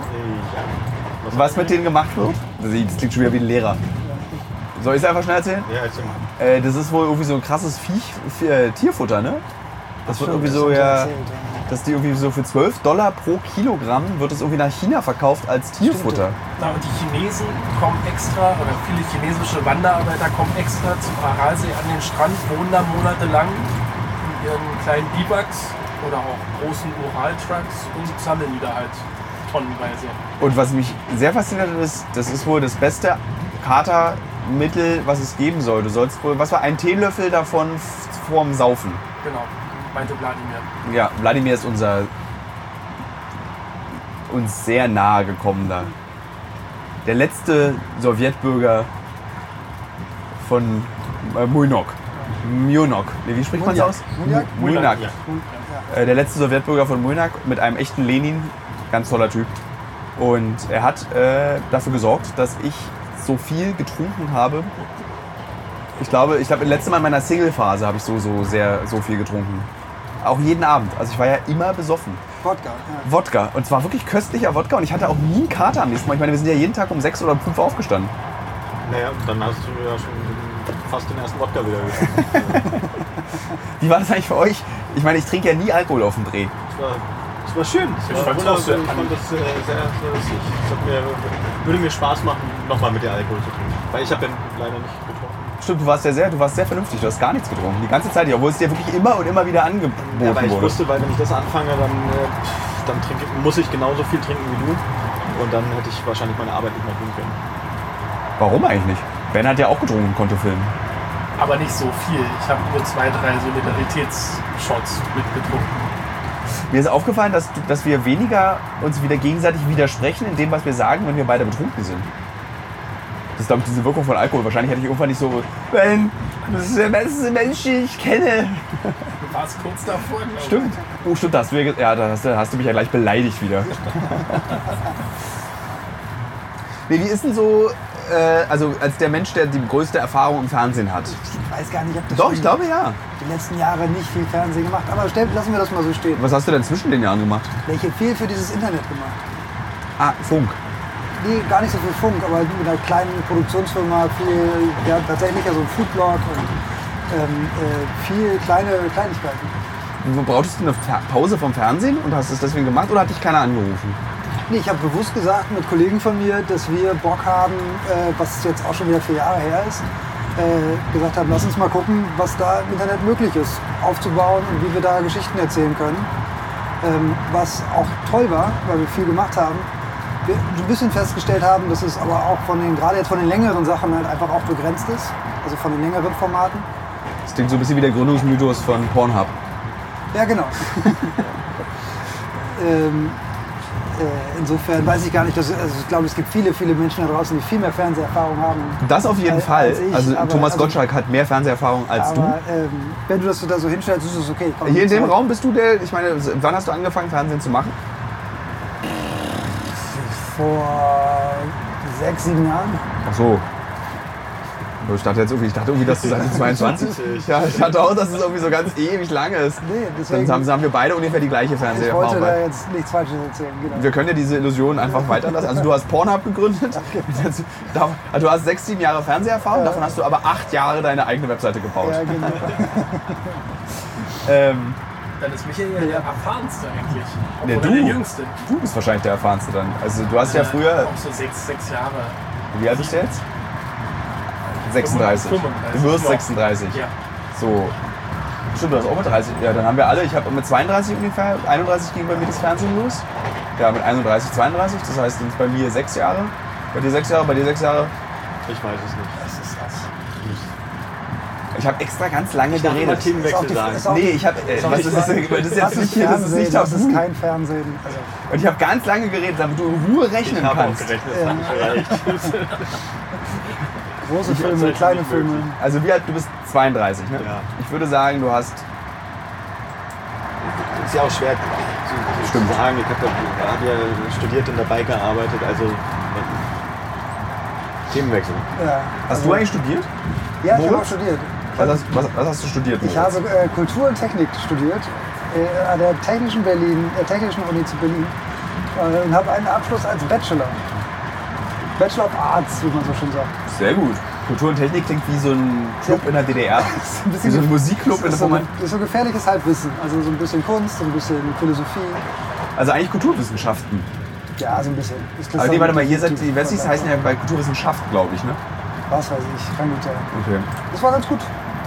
Ja. was mit denen gemacht wird. Das klingt schon wieder wie ein Lehrer. Soll ich es einfach schnell erzählen? Ja, erzähl mal. Äh, das ist wohl irgendwie so ein krasses Viech, äh, Tierfutter, ne? Das wird irgendwie so, ja, dass die irgendwie so für zwölf Dollar pro Kilogramm wird es irgendwie nach China verkauft als Tierfutter. Na, und die Chinesen kommen extra, oder viele chinesische Wanderarbeiter kommen extra zum Aralsee an den Strand, wohnen da monatelang in ihren kleinen Biwaks oder auch großen Ural-Trucks und sammeln die da halt tonnenweise. Und was mich sehr fasziniert hat, ist, das ist wohl das beste Katermittel, was es geben soll. Du sollst wohl, was war ein Teelöffel davon vorm Saufen? Genau, meinte Wladimir. Ja, Wladimir ist unser uns sehr nahe gekommener. Der letzte Sowjetbürger von äh, Munok. Munok. Nee, wie spricht man es aus? Munjak? Munjak. Ja. Äh, der letzte Sowjetbürger von Munjak mit einem echten Lenin. Ganz toller Typ. Und er hat äh, dafür gesorgt, dass ich so viel getrunken habe. Ich glaube, ich glaube, das letzte Mal in meiner Single-Phase habe ich so, so sehr so viel getrunken. Auch jeden Abend. Also ich war ja immer besoffen. Wodka. Ja. Wodka. Und zwar wirklich köstlicher Wodka. Und ich hatte auch nie einen Kater am nächsten Mal. Ich meine, wir sind ja jeden Tag um sechs oder um fünf aufgestanden. Naja, dann hast du ja schon fast den ersten Wodka wieder getrunken. Wie war das eigentlich für euch? Ich meine, ich trinke ja nie Alkohol auf dem Dreh. Das war, das war schön. Das Ich war fand's auch sehr wunderbar. Ich fand das äh, sehr, sehr lustig. Es hat mir, würde mir Spaß machen, nochmal mit dir Alkohol zu trinken. Weil ich habe den leider nicht getrunken. Stimmt, du warst ja sehr, du warst sehr vernünftig. Du hast gar nichts getrunken. Die ganze Zeit, obwohl es dir wirklich immer und immer wieder angeboten Ja, weil ich wurde. wusste, weil wenn ich das anfange, dann, äh, dann trinke, muss ich genauso viel trinken wie du. Und dann hätte ich wahrscheinlich meine Arbeit nicht mehr tun können. Warum eigentlich nicht? Ben hat ja auch getrunken und konnte filmen. Aber nicht so viel. Ich habe nur zwei, drei Solidaritätsshots mitgetrunken. Mir ist aufgefallen, dass, du- dass wir weniger uns wieder gegenseitig widersprechen in dem, was wir sagen, wenn wir beide betrunken sind. Das ist, glaube ich, diese Wirkung von Alkohol. Wahrscheinlich hätte ich irgendwann nicht so, Ben, das ist der beste Mensch, den ich kenne. Du warst kurz davor. glaub ich. Stimmt. Oh, stimmt, das hast du, mir ge- ja, da hast, du- hast du mich ja gleich beleidigt wieder. Nee, wie ist denn so, äh, also als der Mensch, der die größte Erfahrung im Fernsehen hat? Ich weiß gar nicht, ob das Doch, schon ich glaube ja. die letzten Jahre nicht viel Fernsehen gemacht. Aber stell, lassen wir das mal so stehen. Was hast du denn zwischen den Jahren gemacht? Welche viel für dieses Internet gemacht? Ah, Funk. Nee, gar nicht so viel Funk, aber mit einer kleinen Produktionsfirma, viel, ja, tatsächlich ja so ein Foodblog und ähm, äh, viel kleine Kleinigkeiten. Wo brauchtest du eine Fer- Pause vom Fernsehen und hast es deswegen gemacht oder hat dich keiner angerufen? Nee, ich habe bewusst gesagt mit Kollegen von mir, dass wir Bock haben, äh, was jetzt auch schon wieder vier Jahre her ist, äh, gesagt haben, lass uns mal gucken, was da im Internet möglich ist, aufzubauen und wie wir da Geschichten erzählen können. Ähm, was auch toll war, weil wir viel gemacht haben. Wir so ein bisschen festgestellt haben, dass es aber auch von den, gerade jetzt von den längeren Sachen halt einfach auch begrenzt ist, also von den längeren Formaten. Das klingt so ein bisschen wie der Gründungsmythos von Pornhub. Ja, genau. ähm, äh, insofern weiß ich gar nicht, dass, also ich glaube, es gibt viele, viele Menschen da draußen, die viel mehr Fernseherfahrung haben. Das auf jeden als- Fall. als ich, also aber- Thomas also- Gottschalk hat mehr Fernseherfahrung als Aber ähm, wenn du das da so hinstellst, ist es okay. du. Komm, Hier in dem zurück. Raum bist du der, ich meine, wann hast du angefangen Fernsehen zu machen? Vor sechs, sieben Jahren. Ach so. Ich dachte jetzt irgendwie, ich dachte irgendwie, dass du seit zweiundzwanzig. Ja, ich dachte auch, dass es irgendwie so ganz ewig lang ist. Nee, deswegen, Dann haben, haben wir beide ungefähr die gleiche ich wollte Fernseherfahrung. da jetzt nichts Falsches erzählen. Genau. Wir können ja diese Illusion einfach weiterlassen. Also du hast Pornhub gegründet. Da- Du hast sechs, sieben Jahre Fernseherfahrung, davon hast du aber acht Jahre deine eigene Webseite gebaut. Ja, genau. Ähm, Dann ist Michael ja der erfahrenste eigentlich. Nee, Oder du. der jüngste. du bist wahrscheinlich der Erfahrenste dann. Also du hast ja früher, Auch so sechs, sechs Jahre. wie alt bist du jetzt? sechsunddreißig. fünfunddreißig. Du wirst Noch. sechsunddreißig. Ja. So. Stimmt, du hast auch mit dreißig. Ja, dann haben wir alle, ich habe mit zweiunddreißig ungefähr, einunddreißig ging bei mir das Fernsehen los. Ja, mit einunddreißig, zweiunddreißig, das heißt, sind es bei mir sechs Jahre. Bei dir sechs Jahre, bei dir sechs Jahre. Ich weiß es nicht. Das ist das. Ich habe extra ganz lange Ich darf immer geredet. Themenwechsel Ist auch sagen. die- ist auch Nee, ich habe, äh, auch was nicht ist das, wahr. das ist Das jetzt ist nicht, das ist Fernsehen, nicht das ist tabu. kein Fernsehen. Also, Und ich habe ganz lange geredet, damit du in Ruhe rechnen Ich habe auch kannst. gerechnet, das hat nicht gereicht. große Ich Filme, verzeihe kleine nicht Filme. wirklich. Also wie alt, du bist zweiunddreißig, ne? Ja. Ich würde sagen, du hast, Ist ja auch schwer zu, zu Stimmt. sagen. Ich habe ja, hab ja studiert und dabei gearbeitet, also Themenwechsel. Ja, hast also, du eigentlich studiert? Ja, ich habe Moritz? auch studiert. Was hast, was, was hast du studiert? Ich Moritz? habe äh, Kultur und Technik studiert äh, an der Technischen Berlin, der Technischen Uni zu Berlin äh, und habe einen Abschluss als Bachelor. Bachelor of Arts, wie man so schön sagt. Sehr gut. Kultur und Technik klingt wie so ein Club in der D D R. Das ist ein Wie so ein Musikclub, in das ist der so, man. das ist so gefährliches Halbwissen. Also so ein bisschen Kunst, so ein bisschen Philosophie. Also eigentlich Kulturwissenschaften. Ja, so ein bisschen. Das Aber nee, warte mal, hier sind die Wessis heißen ja bei Kulturwissenschaft, glaube ich, ne? Was weiß ich, kann gut sein. Okay. Das war ganz gut.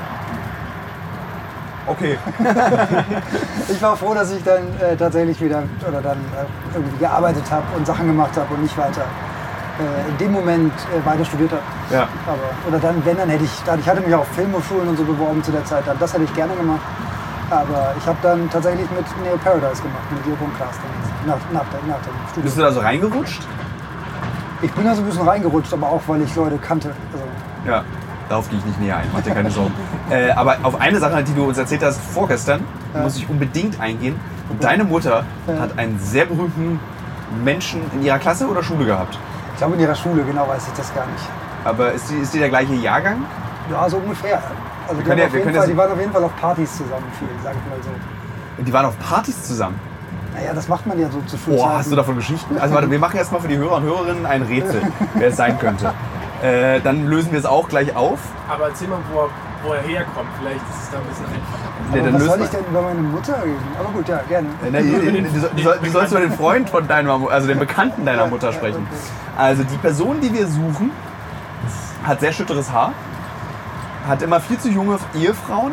Okay. Ich war froh, dass ich dann äh, tatsächlich wieder oder dann äh, irgendwie gearbeitet habe und Sachen gemacht habe und nicht weiter äh, in dem Moment äh, weiter studiert habe. Ja. Aber oder dann, wenn dann hätte ich, dann, ich hatte mich auch auf Filmhochschulen und so beworben zu der Zeit, dann, das hätte ich gerne gemacht. Aber ich habe dann tatsächlich mit Neo Paradise gemacht, mit Joko und Klaas dann nach, nach, der, nach dem Studium. Bist du da so reingerutscht? Ich bin da so ein bisschen reingerutscht, aber auch, weil ich Leute kannte. Also, Ja. Darauf gehe ich nicht näher ein, mach dir keine Sorgen. äh, aber auf eine Sache, die du uns erzählt hast vorgestern, Ja. muss ich unbedingt eingehen. Und deine Mutter Ja. hat einen sehr berühmten Menschen in ihrer Klasse oder Schule gehabt. ich glaube, in ihrer Schule, genau weiß ich das gar nicht. Aber ist die, ist die der gleiche Jahrgang? Ja, so ungefähr. Also die, können haben ja- auf wir jeden können Fall, ja- die waren auf jeden Fall auf Partys zusammen viel, sag ich mal so. Die waren auf Partys zusammen. Naja, das macht man ja so zu Schulzeiten. Boah, hast du davon Geschichten? Also warte, wir machen erstmal für die Hörer und Hörerinnen ein Rätsel, wer es sein könnte. Äh, dann lösen wir es auch gleich auf. Aber erzähl mal, wo er, wo er herkommt. Vielleicht ist es da ein bisschen einfacher. Nee, Aber dann was lösen soll wir- ich denn über meine Mutter reden? Aber gut, ja, gerne. Äh, nein, du, soll- du, soll- du sollst über den Freund von deiner, Mu- also den Bekannten deiner Mutter sprechen. Also die Person, die wir suchen, hat sehr schütteres Haar, hat immer viel zu junge Ehefrauen.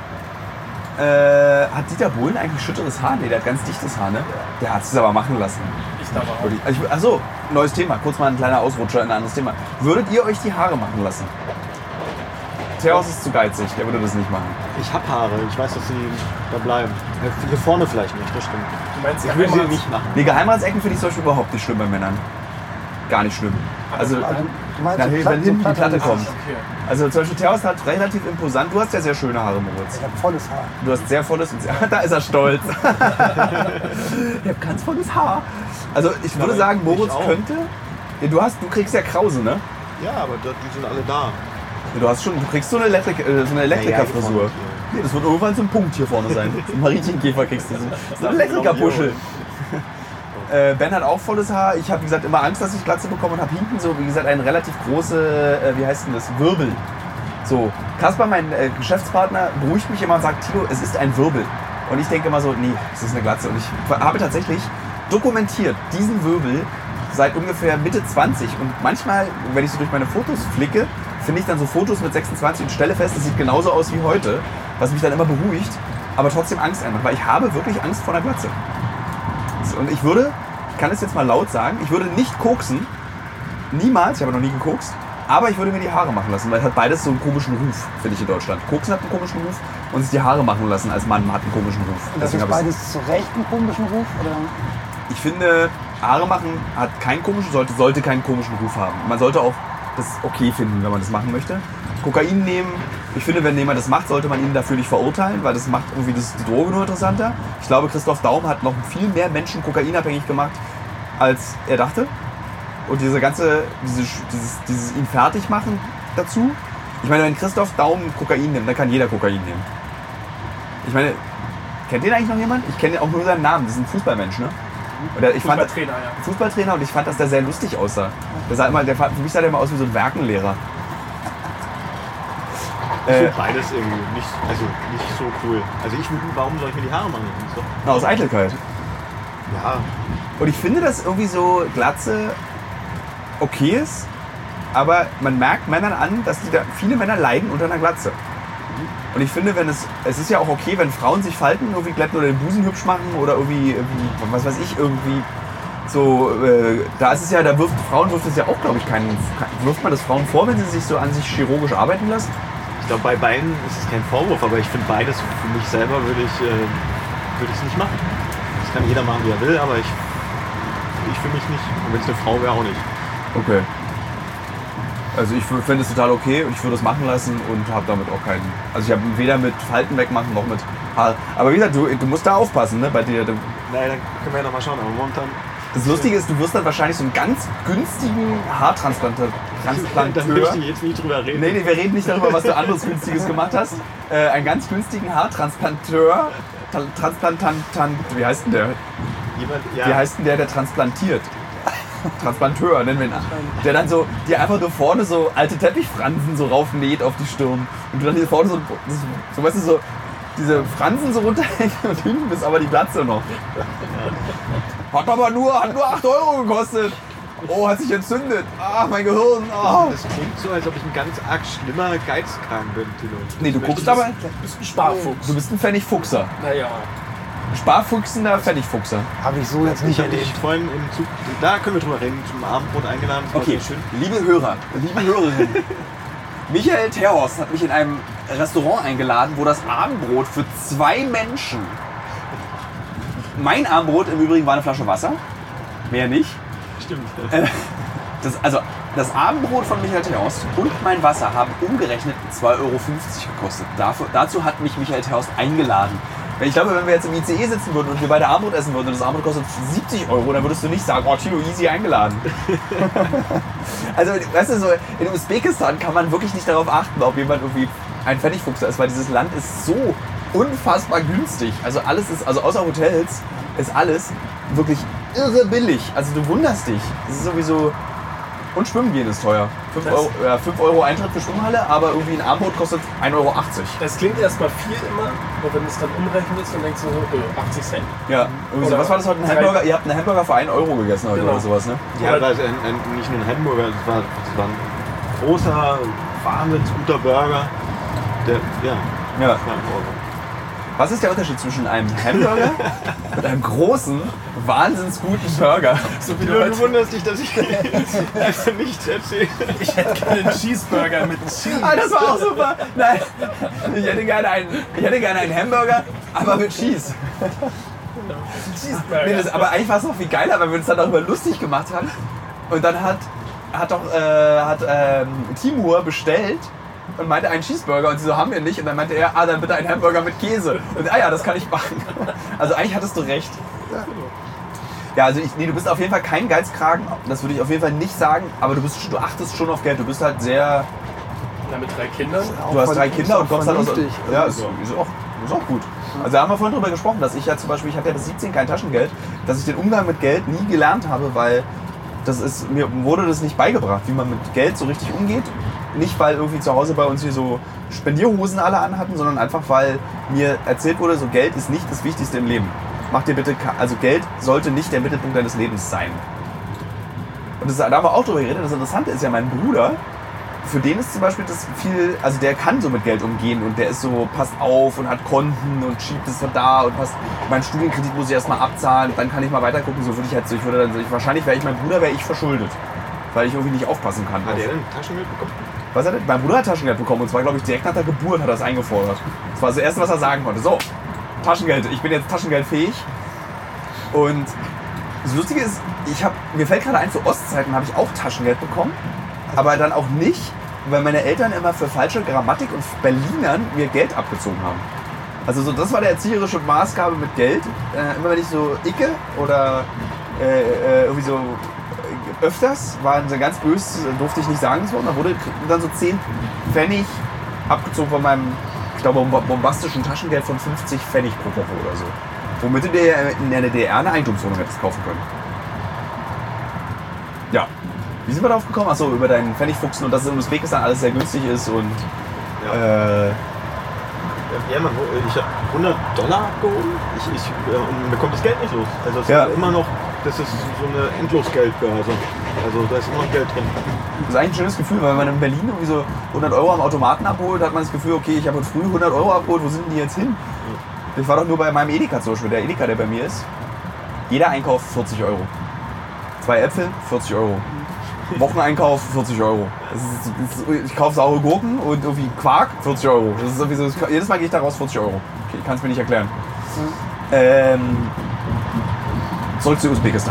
Äh, hat Dieter Bohlen eigentlich schütteres Haar? Nee, der hat ganz dichtes Haar, ne? Der hat es aber machen lassen. Ich glaube auch. Wirklich. Also ich, achso, neues Thema. Kurz mal ein kleiner Ausrutscher in ein anderes Thema. Würdet ihr euch die Haare machen lassen? Theos ist zu geizig, der würde das nicht machen. Ich hab Haare, ich weiß, dass sie da bleiben. Hier vorne vielleicht nicht, das stimmt. Du meinst, Ich würde sie nicht machen. Nee, Geheimratsecken finde ich zum Beispiel überhaupt nicht schlimm bei Männern. Gar nicht schlimm. Also, Also, du meinst, na, so wenn Platte- hinten die so Platte Platte- kommt. Okay. Also zum Beispiel Theos hat relativ imposant. Du hast ja sehr schöne Haare, Moritz. Ich habe volles Haar. Du hast sehr volles und sehr, da ist er stolz. Ich habe ganz volles Haar. Also ich würde Aber sagen, ich Moritz auch. könnte. Ja, du hast, du kriegst ja Krause, ne? Ja, aber da- die sind alle da. Ja, du hast schon, du kriegst so eine, Elektrik, äh, so eine Elektrikerfrisur. Ja, ja, Nee, das wird irgendwann so ein Punkt hier vorne sein. So ein Marienkäfer kriegst du. So so ein Elektrikerpuschel. Äh, Ben hat auch volles Haar. Ich habe, wie gesagt, immer Angst, dass ich Glatze bekomme und habe hinten so, wie gesagt, eine relativ große, äh, wie heißt denn das, Wirbel. So, Kaspar, mein äh, Geschäftspartner, beruhigt mich immer und sagt, Tilo, es ist ein Wirbel. Und ich denke immer so, nee, es ist eine Glatze. Und ich habe tatsächlich dokumentiert diesen Wirbel seit ungefähr Mitte zwanzig. Und manchmal, wenn ich so durch meine Fotos flicke, finde ich dann so Fotos mit sechsundzwanzig und stelle fest, es sieht genauso aus wie heute, was mich dann immer beruhigt, aber trotzdem Angst einmacht, weil ich habe wirklich Angst vor einer Glatze. Und ich würde, ich kann es jetzt mal laut sagen, ich würde nicht koksen, niemals, ich habe noch nie gekokst, aber ich würde mir die Haare machen lassen, weil es hat beides so einen komischen Ruf, finde ich, in Deutschland. Koksen hat einen komischen Ruf und sich die Haare machen lassen als Mann hat einen komischen Ruf. Und das Deswegen ist habe ich's- beides zu Recht einen komischen Ruf? Oder? Ich finde, Haare machen hat keinen komischen, sollte, sollte keinen komischen Ruf haben. Man sollte auch das okay finden, wenn man das machen möchte. Kokain nehmen, ich finde, wenn jemand das macht, sollte man ihn dafür nicht verurteilen, weil das macht irgendwie das, die Droge nur interessanter. Ich glaube, Christoph Daum hat noch viel mehr Menschen kokainabhängig gemacht, als er dachte. Und diese ganze, diese, dieses, dieses ihn fertig machen dazu. Ich meine, wenn Christoph Daum Kokain nimmt, dann kann jeder Kokain nehmen. Ich meine, kennt den eigentlich noch jemand? Ich kenne auch nur seinen Namen, das ist ein Fußballmensch, ne? Und der, ich fand, Fußballtrainer, ja. Fußballtrainer und ich fand, dass der sehr lustig aussah. Der sah immer, der, für mich sah der immer aus wie so ein Werkenlehrer. Ich Äh, finde beides irgendwie nicht, also nicht so cool. Also ich würde, warum soll ich mir die Haare machen? Das ist doch, na, aus Eitelkeit. ja, Und ich finde, dass irgendwie so Glatze okay ist, aber man merkt Männern an, dass die da, viele Männer leiden unter einer Glatze. Und ich finde, wenn es, es ist ja auch okay, wenn Frauen sich Falten irgendwie glätten oder den Busen hübsch machen oder irgendwie, irgendwie was weiß ich, irgendwie so, äh, da ist es ja, da wirft, Frauen wirft es ja auch, glaube ich, keinen, wirft man das Frauen vor, wenn sie sich so an sich chirurgisch arbeiten lassen? ich glaube bei beiden ist es kein Vorwurf, aber ich finde beides für mich selber würde ich äh, würde ich es nicht machen. Das kann jeder machen, wie er will, aber ich, ich für mich nicht. Und wenn es eine Frau wäre, auch nicht. Okay. Also ich finde es total okay und ich würde es machen lassen und habe damit auch keinen. Also ich habe weder mit Falten wegmachen noch mit Haar. Aber wie gesagt, du, du musst da aufpassen, ne? Bei dir. Du, Nein, dann können wir ja nochmal schauen, aber momentan. das Lustige ist, du wirst dann wahrscheinlich so einen ganz günstigen Haartransplanteur. Dann möchte ich jetzt nicht drüber reden. Nee, nee, wir reden nicht darüber, was du anderes Günstiges gemacht hast. Äh, einen ganz günstigen Haartransplanteur. Ta- Transplantant, wie heißt denn der? Jemand, ja, Wie heißt denn der, der transplantiert? Transplanteur, nennen wir ihn. Der dann so, die einfach nur vorne so alte Teppichfransen so raufnäht auf die Stirn. Und du dann hier vorne so, so, so weißt du, so diese Fransen so runterhängen und hinten ist aber die Glatze noch. Hat aber nur, hat nur acht Euro gekostet. Oh, hat sich entzündet. Ah, mein Gehirn. Oh. das klingt so, als ob ich ein ganz arg schlimmer Geizkrank bin, Tilo. Nee, du guckst aber, Du bist ein Sparfuchs. du bist ein Pfennigfuchser. Naja. Sparfuchsender Pfennigfuchser. Habe ich so jetzt Ich nicht habe dich erlebt. vorhin im Zug, da können wir drüber reden, zum Abendbrot eingeladen. Das war Okay, sehr schön. liebe Hörer, liebe Hörerinnen. Michael Terhorst hat mich in einem Restaurant eingeladen, wo das Abendbrot für zwei Menschen. Mein Abendbrot im Übrigen war eine Flasche Wasser. Mehr nicht. Stimmt. Das, also, das Abendbrot von Michael Terhorst und mein Wasser haben umgerechnet zwei Euro fünfzig gekostet. Dafür, dazu hat mich Michael Terhorst eingeladen. Ich glaube, wenn wir jetzt im I C E sitzen würden und wir beide Abendbrot essen würden und das Abendbrot kostet siebzig Euro, dann würdest du nicht sagen, oh Tilo, easy eingeladen. Also, weißt du, so in Usbekistan kann man wirklich nicht darauf achten, ob jemand irgendwie ein Pfennigfuchser ist, weil dieses Land ist so unfassbar günstig. Also alles ist, also außer Hotels ist alles wirklich irre billig. Also du wunderst dich. Das ist sowieso. Und Schwimmen gehen ist teuer. fünf Das- Euro, ja, fünf Euro Eintritt für Schwimmhalle, aber irgendwie ein Abendbrot kostet ein Euro achtzig. Das klingt erstmal viel immer, aber wenn es dann umrechnest, dann denkst du so, äh, achtzig Cent. Ja, irgendwie so. Oder Was war das heute? Ein drei- Hamburger? Ihr habt einen Hamburger für einen Euro gegessen heute Genau. oder sowas, ne? Ja, das war ein, ein, nicht nur ein Hamburger, das war, das war ein großer, wahnsinnig guter Burger. Der, ja, Ja. das war ein Euro. Was ist der Unterschied zwischen einem Hamburger und einem großen, wahnsinns guten Burger? So wie Du, du du heute, wunderst dich, dass ich einfach nicht erzähle. ich hätte gerne einen Cheeseburger mit Cheese. Ah, das war auch super. Nein, ich hätte gerne einen, ich hätte gerne einen Hamburger, aber mit Cheese. Cheeseburger. Nee, das, aber eigentlich war es noch viel geiler, weil wir uns dann darüber lustig gemacht haben. Und dann hat, hat doch äh, hat, ähm, Timur bestellt und meinte einen Cheeseburger und sie so, haben wir nicht. Und dann meinte er, ah, dann bitte einen Hamburger mit Käse. Und ah ja, das kann ich machen. Also eigentlich hattest du recht. Ja, also ich, nee, du bist auf jeden Fall kein Geizkragen, das würde ich auf jeden Fall nicht sagen, aber du, bist, du achtest schon auf Geld, du bist halt sehr, Na, mit drei Kindern. du hast drei Kinder und kommst halt aus... vernünftig. Ja, ist, ist, auch, ist auch gut. Also da haben wir vorhin drüber gesprochen, dass ich ja zum Beispiel, ich hatte ja bis siebzehn kein Taschengeld, dass ich den Umgang mit Geld nie gelernt habe, weil das ist, mir wurde das nicht beigebracht, wie man mit Geld so richtig umgeht. Nicht, weil irgendwie zu Hause bei uns hier so Spendierhosen alle anhatten, sondern einfach, weil mir erzählt wurde, so Geld ist nicht das Wichtigste im Leben. Mach dir bitte, also Geld sollte nicht der Mittelpunkt deines Lebens sein. Und das, da haben wir auch drüber geredet. Das Interessante ist ja, mein Bruder, für den ist zum Beispiel das viel, also der kann so mit Geld umgehen und der ist so, passt auf und hat Konten und schiebt es von da und passt, mein Studienkredit muss ich erstmal abzahlen, dann kann ich mal weiter gucken. So würde ich halt, so, ich würde dann, so, ich, wahrscheinlich wäre ich mein Bruder, wäre ich verschuldet, weil ich irgendwie nicht aufpassen kann. Hat er denn Taschengeld bekommen? Was hat er? Mein Bruder hat Taschengeld bekommen und zwar, glaube ich, direkt nach der Geburt hat er das eingefordert. Das war das Erste, was er sagen konnte. So, Taschengeld, ich bin jetzt taschengeldfähig. Und das Lustige ist, ich hab, mir fällt gerade ein, zu Ostzeiten habe ich auch Taschengeld bekommen, aber dann auch nicht, weil meine Eltern immer für falsche Grammatik und Berlinern mir Geld abgezogen haben. Also so, das war der erzieherische Maßgabe mit Geld. Äh, immer wenn ich so icke oder äh, äh, irgendwie so äh, öfters, waren sie ganz böse, durfte ich nicht sagen, das Wort, da wurde dann so zehn Pfennig abgezogen von meinem, ich glaube, bombastischen Taschengeld von fünfzig Pfennig pro Woche oder so. Womit du dir in der D D R eine Eigentumswohnung hättest kaufen können. Ja. Wie sind wir darauf gekommen? Achso, über deinen Pfennigfuchsen und dass es in Usbekistan alles sehr günstig ist und... Ja. Äh, Ja, man, ich habe hundert Dollar abgehoben ich, ich, äh, und bekomme das Geld nicht los. Also es Ja. ist immer noch, das ist so eine Endlosgeldbörse. Also da ist immer noch Geld drin. das ist eigentlich ein schönes Gefühl, weil wenn man in Berlin irgendwie so hundert Euro am Automaten abholt, hat man das Gefühl, okay, ich habe früh hundert Euro abgeholt, wo sind denn die jetzt hin? Ich war doch nur bei meinem Edeka zum Beispiel, der Edeka, der bei mir ist. Jeder Einkauf vierzig Euro. Zwei Äpfel, vierzig Euro. Wocheneinkauf, vierzig Euro. Das ist, das ist, ich kaufe saure Gurken und irgendwie Quark, vierzig Euro. Das ist sowieso, das, jedes Mal gehe ich da raus, vierzig Euro. Okay, ich kann es mir nicht erklären. Ähm, zurück zu Usbekistan.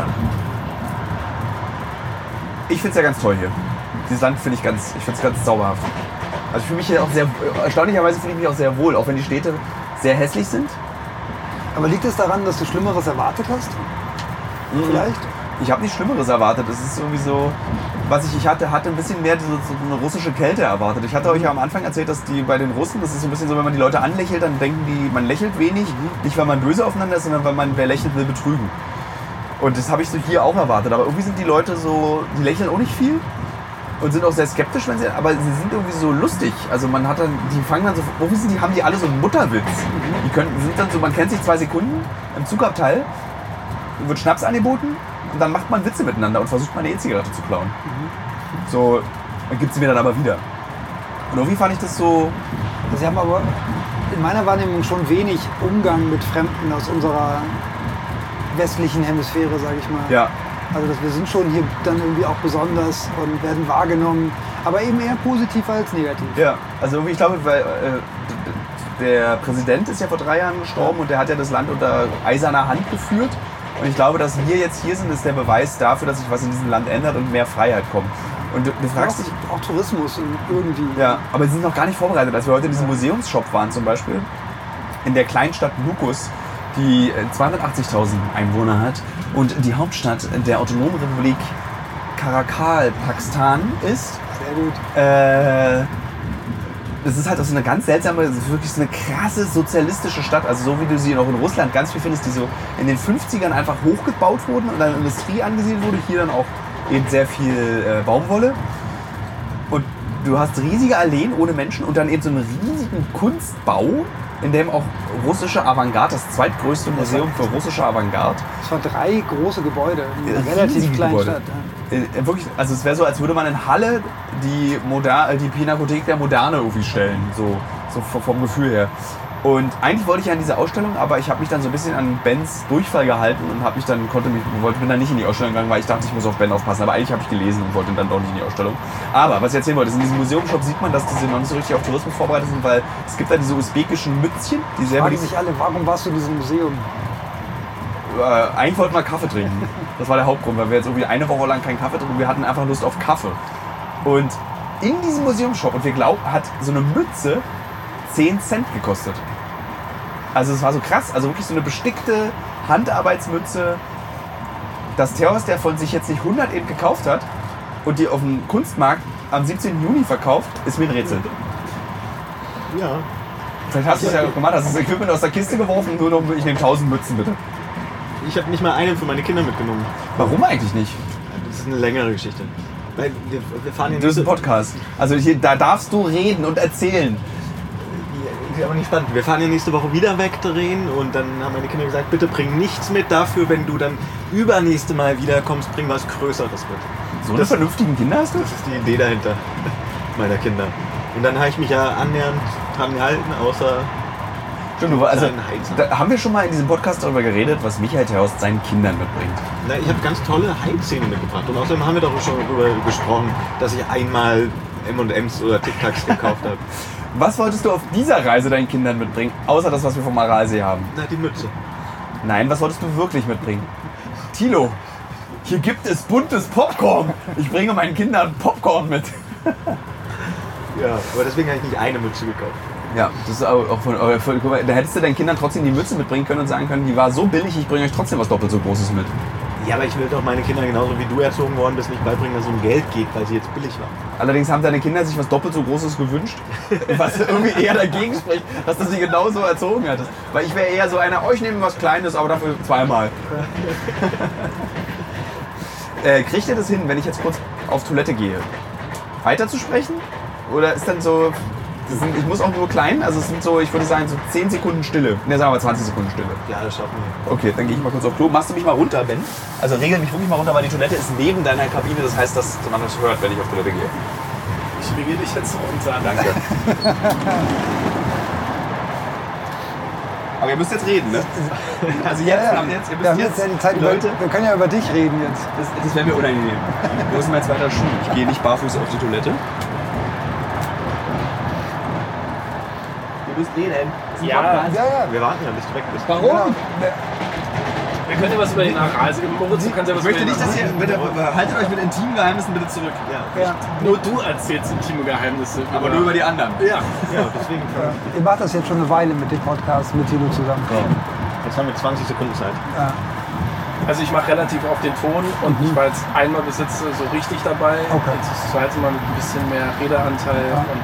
Ich finde es ja ganz toll hier. Dieses Land finde ich ganz, ich finde es ganz zauberhaft. Also ich fühle mich hier auch sehr, erstaunlicherweise fühle ich mich auch sehr wohl, auch wenn die Städte sehr hässlich sind. Aber liegt es daran, dass du Schlimmeres erwartet hast? Vielleicht? Ich habe nichts Schlimmeres erwartet. Es ist irgendwie so, was ich, ich hatte, hatte ein bisschen mehr so, so eine russische Kälte erwartet. Ich hatte euch ja am Anfang erzählt, dass die bei den Russen, das ist so ein bisschen so, wenn man die Leute anlächelt, dann denken die, man lächelt wenig. Nicht, weil man böse aufeinander ist, sondern weil man, wer lächelt, will betrügen. Und das habe ich so hier auch erwartet. Aber irgendwie sind die Leute so, die lächeln auch nicht viel und sind auch sehr skeptisch, wenn sie, aber sie sind irgendwie so lustig. Also man hat dann, die fangen dann so, irgendwie sind die, haben die alle so einen Mutterwitz. Die können, sind dann so, man kennt sich zwei Sekunden im Zugabteil, wird Schnaps angeboten und dann macht man Witze miteinander und versucht mal eine E-Zigarette zu klauen. So, dann gibt sie mir dann aber wieder. Und irgendwie fand ich das so... Sie haben aber in meiner Wahrnehmung schon wenig Umgang mit Fremden aus unserer westlichen Hemisphäre, sage ich mal. Ja. Also dass wir sind schon hier dann irgendwie auch besonders und werden wahrgenommen, aber eben eher positiv als negativ. Ja, also irgendwie, ich glaube, weil äh, der Präsident ist ja vor drei Jahren gestorben und der hat ja das Land unter eiserner Hand geführt. Und ich glaube, dass wir jetzt hier sind, ist der Beweis dafür, dass sich was in diesem Land ändert und mehr Freiheit kommt. Und du, du fragst auch, dich... auch Tourismus irgendwie. Ja, aber sie sind noch gar nicht vorbereitet. Als wir heute in diesem Museumsshop waren zum Beispiel, in der Kleinstadt Nukus, die zweihundertachtzigtausend Einwohner hat und die Hauptstadt der Autonomen Republik Karakal, Pakistan ist. Sehr gut. Äh, das ist halt auch so eine ganz seltsame, das ist wirklich so eine krasse sozialistische Stadt. Also so wie du sie auch in Russland ganz viel findest, die so in den fünfzigern einfach hochgebaut wurden und dann Industrie angesiedelt wurde. Hier dann auch eben sehr viel äh, Baumwolle. Und du hast riesige Alleen ohne Menschen und dann eben so einen riesigen Kunstbau, in dem auch russische Avantgarde, das zweitgrößte Museum für russische Avantgarde. Es waren drei große Gebäude in einer relativ Riesige kleinen Gebäude. Stadt. Ja. Äh, wirklich, also es wäre so, als würde man in Halle die, Moder die Pinakothek der Moderne irgendwie stellen, so, so vom Gefühl her. Und eigentlich wollte ich ja in diese Ausstellung, aber ich habe mich dann so ein bisschen an Bens Durchfall gehalten und habe mich dann, konnte mich, wollte, bin dann nicht in die Ausstellung gegangen, weil ich dachte, ich muss auf Ben aufpassen. Aber eigentlich habe ich gelesen und wollte dann doch nicht in die Ausstellung. Aber was ich erzählen wollte, ist, in diesem Museumshop sieht man, dass diese noch nicht so richtig auf Tourismus vorbereitet sind, weil es gibt da diese usbekischen Mützchen, die selber... Fragen sich alle, warum warst du in diesem Museum? Äh, eigentlich wollten wir Kaffee trinken. Das war der Hauptgrund, weil wir jetzt irgendwie eine Woche lang keinen Kaffee trinken. Wir hatten einfach Lust auf Kaffee. Und in diesem Museumshop, und wir glauben, hat so eine Mütze zehn Cent gekostet. Also es war so krass, also wirklich so eine bestickte Handarbeitsmütze. Das Theos, der von sich jetzt nicht hundert eben gekauft hat und die auf dem Kunstmarkt am siebzehnten Juni verkauft, ist mir ein Rätsel. Ja. Vielleicht hast du es ja gemacht, hast das Equipment aus der Kiste geworfen und nur noch, ich nehme tausend Mützen bitte. Ich habe nicht mal einen für meine Kinder mitgenommen. Warum eigentlich nicht? Das ist eine längere Geschichte. Weil wir, wir fahren hier Das ist ein nächste- Podcast. Also hier, da darfst du reden und erzählen. Ja, aber nicht spannend. Wir fahren ja nächste Woche wieder wegdrehen und dann haben meine Kinder gesagt, bitte bring nichts mit dafür, wenn du dann übernächste Mal wiederkommst, bring was Größeres mit. So eine vernünftigen Kinder hast du? Das ist die Idee dahinter meiner Kinder. Und dann habe ich mich ja annähernd dran gehalten, außer Stimmt, du, also, kleinen Heizer. da haben wir schon mal in diesem Podcast darüber geredet, was Michael Terhorst seinen Kindern mitbringt. Na, ich habe ganz tolle Heizszenen mitgebracht und außerdem haben wir darüber schon darüber gesprochen, dass ich einmal M und M's oder Tic Tacs gekauft habe. Was wolltest du auf dieser Reise deinen Kindern mitbringen, außer das, was wir vom Aralsee haben? Na, die Mütze. Nein, was wolltest du wirklich mitbringen? Thilo, hier gibt es buntes Popcorn. Ich bringe meinen Kindern Popcorn mit. Ja, aber deswegen habe ich nicht eine Mütze gekauft. Ja, das ist auch auch von eurer Guck mal, da hättest du deinen Kindern trotzdem die Mütze mitbringen können und sagen können, die war so billig, ich bringe euch trotzdem was doppelt so Großes mit. Ja, aber ich will doch meine Kinder genauso wie du erzogen worden bist, nicht beibringen, dass es um Geld geht, weil sie jetzt billig war. Allerdings haben deine Kinder sich was doppelt so Großes gewünscht, was irgendwie eher dagegen spricht, dass du sie genauso erzogen hättest. Weil ich wäre eher so einer, oh, ich nehme was Kleines, aber dafür zweimal. äh, kriegt ihr das hin, wenn ich jetzt kurz auf Toilette gehe, weiter zu sprechen? Oder ist dann so, das sind, ich muss auch nur klein, also es sind so, ich würde sagen, so zehn Sekunden Stille. Ne, sagen wir zwanzig Sekunden Stille. Ja, das schaffen wir. Okay, dann gehe ich mal kurz auf Klo. Machst du mich mal runter, Ben? Also regel mich wirklich mal runter, weil die Toilette ist neben deiner Kabine. Das heißt, dass man das hört, wenn ich auf Toilette gehe. Ich regiere dich jetzt runter. Danke. Aber ihr müsst jetzt reden, ne? Also jetzt, Ja, ja. ab jetzt, ihr Wir haben müsst jetzt ja die Zeit, Leute, über, wir können ja über dich reden jetzt. das, das wäre mir unangenehm. Wo ist mein zweiter Schuh? Ich gehe nicht barfuß auf die Toilette. Ihr müsst reden. Ja, Ja, ja. Wir warten ja, bis du weg bist. Warum? Genau. wir können ja was über den Aralsee. Moritz, du kannst ja was Ich möchte über nicht, den dass ihr, bitte, haltet euch mit intimen Geheimnissen bitte zurück. Ja, Ja. Nur du erzählst intime Geheimnisse. Aber nur über die anderen. Ja. ja, deswegen. Ja. Ihr macht das jetzt schon eine Weile mit dem Podcast mit Thilo zusammen. Jetzt haben wir zwanzig Sekunden Zeit. Ja. Also ich mache relativ auf den Ton und ich war jetzt einmal bis jetzt so richtig dabei. Okay. Jetzt das zweite Mal mit ein bisschen mehr Redeanteil. Ja. Und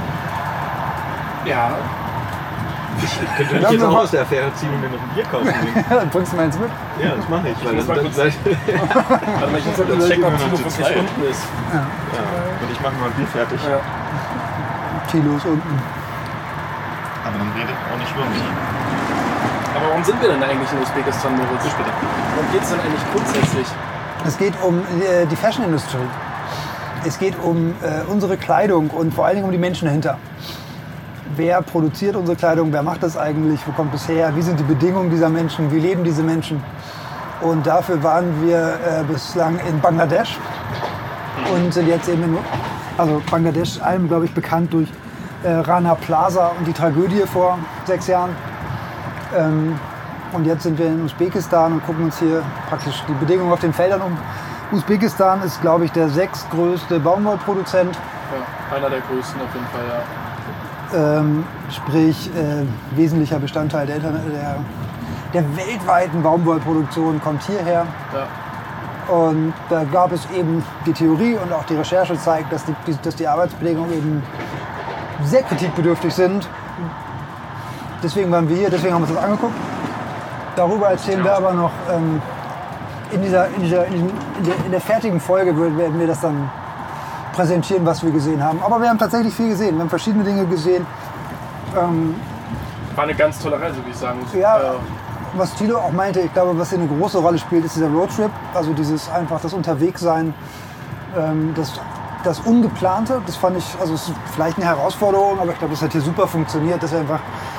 ja, Könnte ich Ja, jetzt wir auch machen- aus der Affäre ziehen und mir noch ein Bier kaufen gehen? Dann bringst du mal eins mit. Ja, das mache ich. Weil muss dann, mal dann, kurz- warte mal, ich muss mal kurz checken, ob Tilo Zu fünfzig zweit. Stunden ist. ja. Und ich mache mal ein Bier fertig. Ja. Thilo ist unten. Aber dann redet auch nicht über mich. Aber warum sind wir denn eigentlich in Usbekistan, Moritz? Worum geht es denn eigentlich grundsätzlich? Es geht um äh, die Fashion-Industrie. Es geht um äh, unsere Kleidung und vor allen Dingen um die Menschen dahinter. Wer produziert unsere Kleidung? Wer macht das eigentlich? Wo kommt es her? Wie sind die Bedingungen dieser Menschen? Wie leben diese Menschen? Und dafür waren wir äh, bislang in Bangladesch und sind jetzt eben in, also Bangladesch, allem glaube ich bekannt durch äh, Rana Plaza und die Tragödie vor sechs Jahren. Ähm, und jetzt sind wir in Usbekistan und gucken uns hier praktisch die Bedingungen auf den Feldern um. Usbekistan ist, glaube ich, der sechstgrößte Baumwollproduzent. Ja, einer der größten auf jeden Fall, ja. Ähm, sprich, äh, wesentlicher Bestandteil der, Internet- der, der weltweiten Baumwollproduktion kommt hierher. Ja. Und da gab es eben die Theorie und auch die Recherche zeigt, dass die, dass die Arbeitsbedingungen eben sehr kritikbedürftig sind. Deswegen waren wir hier, deswegen haben wir uns das angeguckt. Darüber erzählen wir aber noch ähm, in, dieser, in, dieser, in, diesem, in, der, in der fertigen Folge werden wir das dann präsentieren, was wir gesehen haben. Aber wir haben tatsächlich viel gesehen. Wir haben verschiedene Dinge gesehen. Ähm, War eine ganz tolle Reise, würde ich sagen. Ja, Äh, was Thilo auch meinte, ich glaube, was hier eine große Rolle spielt, ist dieser Roadtrip. Also dieses einfach das Unterwegssein, ähm, das, das Ungeplante. Das fand ich, also es ist vielleicht eine Herausforderung, aber ich glaube, das hat hier super funktioniert, dass wir einfach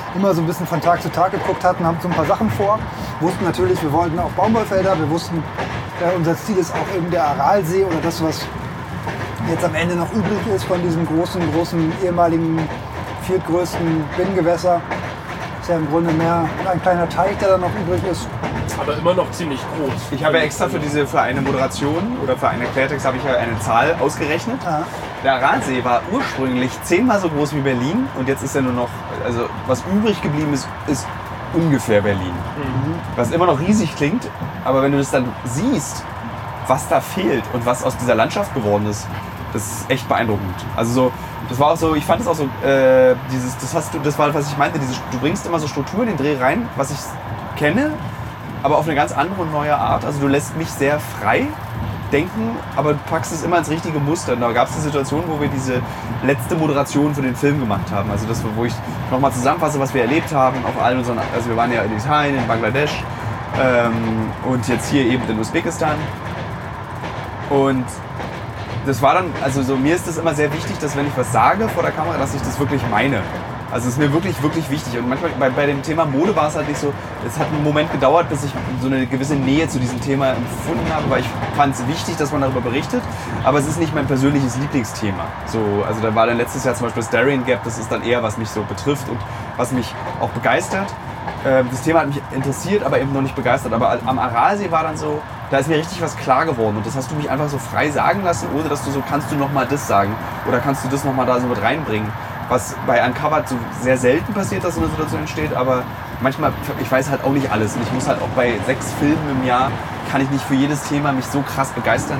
immer so ein bisschen von Tag zu Tag geguckt hatten, haben so ein paar Sachen vor. Wussten natürlich, wir wollten auch Baumwollfelder, wir wussten, äh, unser Ziel ist auch eben der Aralsee oder das, was jetzt am Ende noch übrig ist von diesem großen, großen ehemaligen viertgrößten Binnengewässer. Ist ja im Grunde mehr ein kleiner Teich, der da noch übrig ist. Aber immer noch ziemlich groß. Ich habe ja extra für diese für eine Moderation oder für einen Quertext habe ich ja eine Zahl ausgerechnet. Ja. Der Aralsee war ursprünglich zehnmal so groß wie Berlin und jetzt ist er nur noch, also was übrig geblieben ist, ist ungefähr Berlin. Mhm. Was immer noch riesig klingt, aber wenn du das dann siehst, was da fehlt und was aus dieser Landschaft geworden ist, das ist echt beeindruckend. Also so, das war auch so, ich fand es auch so, äh, dieses, das hast du, das war, was ich meinte, diese, du bringst immer so Struktur in den Dreh rein, was ich kenne, aber auf eine ganz andere und neue Art. Also du lässt mich sehr frei denken, aber du packst es immer ins richtige Muster. Und da gab es eine Situation, wo wir diese letzte Moderation für den Film gemacht haben. Also das, wo ich nochmal zusammenfasse, was wir erlebt haben auf allen unseren, also wir waren ja in Italien, in Bangladesch ähm, und jetzt hier eben in Usbekistan. Und das war dann, also so, mir ist das immer sehr wichtig, dass wenn ich was sage vor der Kamera, dass ich das wirklich meine. Also es ist mir wirklich, wirklich wichtig. Und manchmal bei, bei dem Thema Mode war es halt nicht so, es hat einen Moment gedauert, bis ich so eine gewisse Nähe zu diesem Thema empfunden habe, weil ich fand es wichtig, dass man darüber berichtet. Aber es ist nicht mein persönliches Lieblingsthema. So, also da war dann letztes Jahr zum Beispiel das Darien Gap, das ist dann eher, was mich so betrifft und was mich auch begeistert. Das Thema hat mich interessiert, aber eben noch nicht begeistert. Aber am Aralsee war dann so, da ist mir richtig was klar geworden. Und das hast du mich einfach so frei sagen lassen, ohne dass du so, kannst du nochmal das sagen? Oder kannst du das nochmal da so mit reinbringen? Was bei Uncovered so sehr selten passiert, dass so eine Situation entsteht, aber manchmal, ich weiß halt auch nicht alles. Und ich muss halt auch bei sechs Filmen im Jahr, kann ich nicht für jedes Thema mich so krass begeistern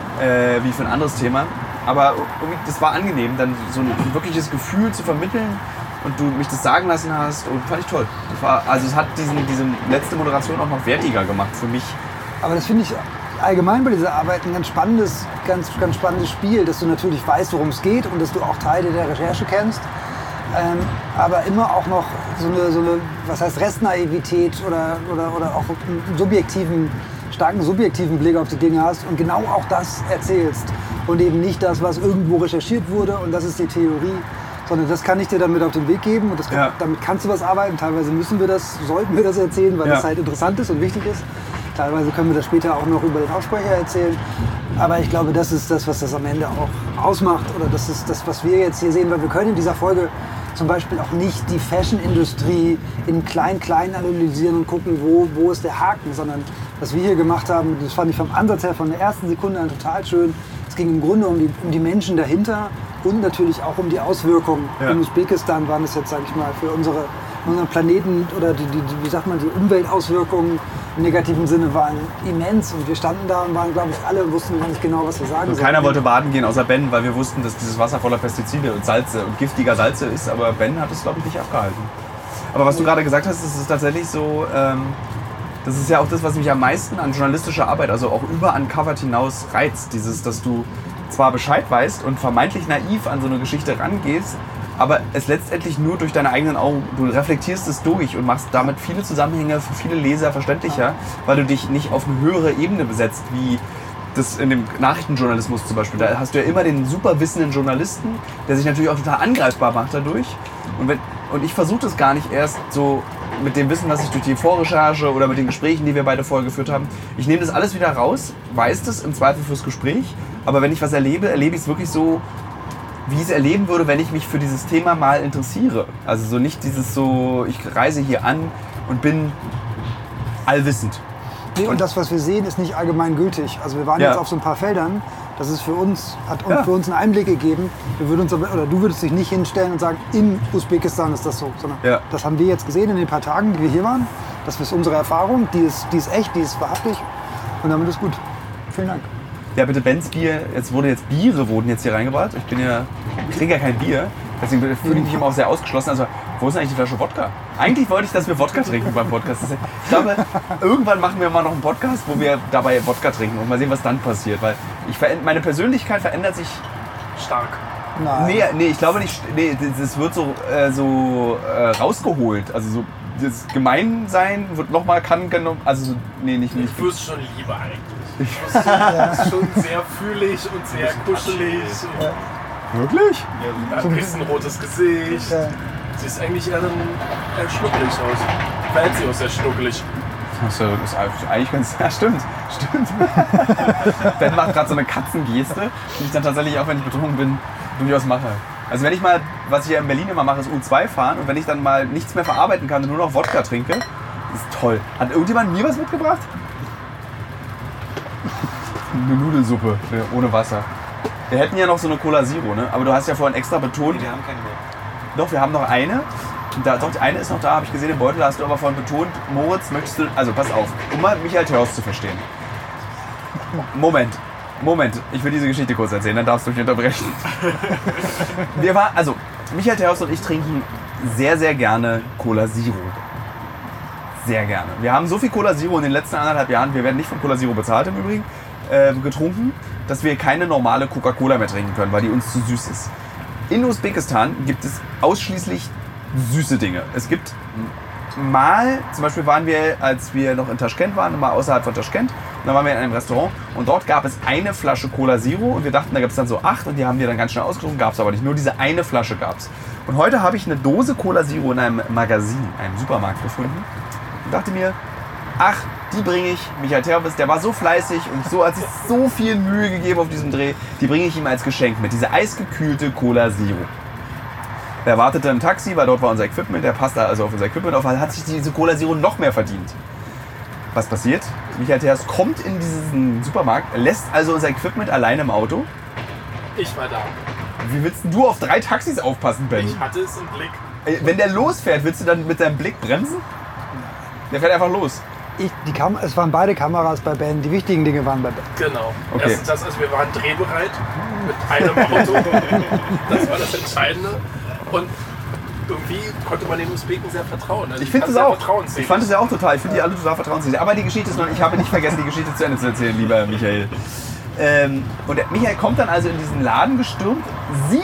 äh, wie für ein anderes Thema. Aber irgendwie, das war angenehm, dann so ein wirkliches Gefühl zu vermitteln und du mich das sagen lassen hast und fand ich toll. Das war, also es hat diesen, diese letzte Moderation auch noch wertiger gemacht für mich. Aber das finde ich allgemein bei dieser Arbeit ein ganz spannendes, ganz, ganz spannendes Spiel, dass du natürlich weißt, worum es geht und dass du auch Teile der Recherche kennst, ähm, aber immer auch noch so eine, so eine, was heißt Restnaivität oder, oder, oder auch einen subjektiven, starken subjektiven Blick auf die Dinge hast und genau auch das erzählst und eben nicht das, was irgendwo recherchiert wurde und das ist die Theorie, sondern das kann ich dir dann mit auf den Weg geben und das kann, ja. damit kannst du was arbeiten. Teilweise müssen wir das, sollten wir das erzählen, weil ja. das halt interessant ist und wichtig ist. Teilweise können wir das später auch noch über den Aufsprecher erzählen. Aber ich glaube, das ist das, was das am Ende auch ausmacht. Oder das ist das, was wir jetzt hier sehen. Weil wir können in dieser Folge zum Beispiel auch nicht die Fashion-Industrie in klein-klein analysieren und gucken, wo, wo ist der Haken. Sondern was wir hier gemacht haben, das fand ich vom Ansatz her von der ersten Sekunde an total schön. Es ging im Grunde um die, um die Menschen dahinter und natürlich auch um die Auswirkungen. Ja. In Usbekistan waren es jetzt, sage ich mal, für unsere, unseren Planeten oder die, die, die, wie sagt man, die Umweltauswirkungen im negativen Sinne waren immens und wir standen da und waren, glaube ich, alle und wussten gar nicht genau, was wir sagen sollen. Keiner wollte baden gehen, außer Ben, weil wir wussten, dass dieses Wasser voller Pestizide und Salze und giftiger Salze ist, aber Ben hat es, glaube ich, nicht abgehalten. Aber was du gerade gesagt hast, ist es tatsächlich so, ähm, das ist ja auch das, was mich am meisten an journalistischer Arbeit, also auch über Uncovered hinaus reizt. Dieses, dass du zwar Bescheid weißt und vermeintlich naiv an so eine Geschichte rangehst, aber es letztendlich nur durch deine eigenen Augen, du reflektierst es durch und machst damit viele Zusammenhänge für viele Leser verständlicher, weil du dich nicht auf eine höhere Ebene besetzt, wie das in dem Nachrichtenjournalismus zum Beispiel. Da hast du ja immer den super wissenden Journalisten, der sich natürlich auch total angreifbar macht dadurch. Und, wenn, und ich versuche das gar nicht erst so mit dem Wissen, was ich durch die Vorrecherche oder mit den Gesprächen, die wir beide vorher geführt haben, ich nehme das alles wieder raus, weiß das im Zweifel fürs Gespräch, aber wenn ich was erlebe, erlebe ich es wirklich so, wie ich es erleben würde, wenn ich mich für dieses Thema mal interessiere. Also so nicht dieses so, ich reise hier an und bin allwissend. Nee, und das, was wir sehen, ist nicht allgemein gültig. Also wir waren ja. jetzt auf so ein paar Feldern, das ist für uns, hat uns, ja. für uns einen Einblick gegeben. Wir würden uns, oder du würdest dich nicht hinstellen und sagen, in Usbekistan ist das so. Sondern ja. das haben wir jetzt gesehen in den paar Tagen, die wir hier waren. Das ist unsere Erfahrung, die ist, die ist echt, die ist wahrhaftig und damit ist gut. Vielen Dank. Ja, bitte Bens Bier, jetzt wurde jetzt Biere wurden jetzt hier reingebracht. Ich bin ja, ich trinke ja kein Bier, deswegen fühle ich mich immer auch sehr ausgeschlossen. Also, wo ist eigentlich die Flasche Wodka? Eigentlich wollte ich, dass wir Wodka trinken beim Podcast. Ich glaube, irgendwann machen wir mal noch einen Podcast, wo wir dabei Wodka trinken und mal sehen, was dann passiert. Weil ich, meine Persönlichkeit verändert sich stark. Nein. Nee, nee, ich glaube nicht, nee, das wird so, äh, so äh, rausgeholt. Also so, das Gemeinsein wird nochmal kann genommen. Also, nee, nicht, nicht. Ich wüsste schon lieber eigentlich. Das ist schon sehr fühlig und sehr kuschelig. Ja. Wirklich? Ja, ein bisschen rotes Gesicht. Ja. Sie ist eigentlich eher, dann, eher schnuckelig aus. Verhält sie auch sehr schnuckelig. Achso, das ist eigentlich ganz... Ja, stimmt, stimmt. Ben macht gerade so eine Katzengeste, die ich dann tatsächlich auch, wenn ich betrunken bin, durchaus mache. Also wenn ich mal, was ich hier in Berlin immer mache, ist U zwei fahren und wenn ich dann mal nichts mehr verarbeiten kann und nur noch Wodka trinke, ist toll. Hat irgendjemand mir was mitgebracht? Eine Nudelsuppe ohne Wasser. Wir hätten ja noch so eine Cola Zero, ne? Aber du hast ja vorhin extra betont... Wir haben keine mehr. Doch, wir haben noch eine. Da, doch, die eine ist noch da, habe ich gesehen, im Beutel hast du aber vorhin betont. Moritz, möchtest du... Also, pass auf, um mal Michael Theos zu verstehen. Moment, Moment. Ich will diese Geschichte kurz erzählen, dann darfst du mich unterbrechen. Wir waren... Also, Michael Theos und ich trinken sehr, sehr gerne Cola Zero. Sehr gerne. Wir haben so viel Cola Zero in den letzten anderthalb Jahren, wir werden nicht von Cola Zero bezahlt im Übrigen, äh, getrunken, dass wir keine normale Coca-Cola mehr trinken können, weil die uns zu süß ist. In Usbekistan gibt es ausschließlich süße Dinge. Es gibt mal, zum Beispiel waren wir, als wir noch in Taschkent waren, mal außerhalb von Taschkent, und dann waren wir in einem Restaurant und dort gab es eine Flasche Cola Zero und wir dachten, da gibt es dann so acht und die haben wir dann ganz schnell ausgetrunken, gab es aber nicht. Nur diese eine Flasche gab es. Und heute habe ich eine Dose Cola Zero in einem Magazin, einem Supermarkt gefunden und dachte mir, ach, die bringe ich, Michael Terwitz, der war so fleißig und so hat sich so viel Mühe gegeben auf diesem Dreh, die bringe ich ihm als Geschenk mit, diese eisgekühlte Cola Zero. Er wartete im Taxi, weil dort war unser Equipment, der passte also auf unser Equipment auf, hat sich diese Cola Zero noch mehr verdient. Was passiert? Michael Terwitz kommt in diesen Supermarkt, lässt also unser Equipment alleine im Auto. Ich war da. Wie willst denn du auf drei Taxis aufpassen, Ben? Ich hatte es im Blick. Wenn der losfährt, willst du dann mit deinem Blick bremsen? Der fährt einfach los. Ich, die Kam es waren beide Kameras bei Ben, die wichtigen Dinge waren bei Ben. Genau. Okay. Erstens das, also wir waren drehbereit mit einem Auto. Das war das Entscheidende. Und irgendwie konnte man den Usbeken sehr vertrauen. Also Ich finde es sehr auch. vertrauenswürdig. Ich fand es ja auch total. Ich finde die alle total vertrauenswürdig. Aber die Geschichte ist noch, ich habe nicht vergessen, die Geschichte zu Ende zu erzählen, lieber Michael. Ähm, und der Michael kommt dann also in diesen Laden gestürmt, sieht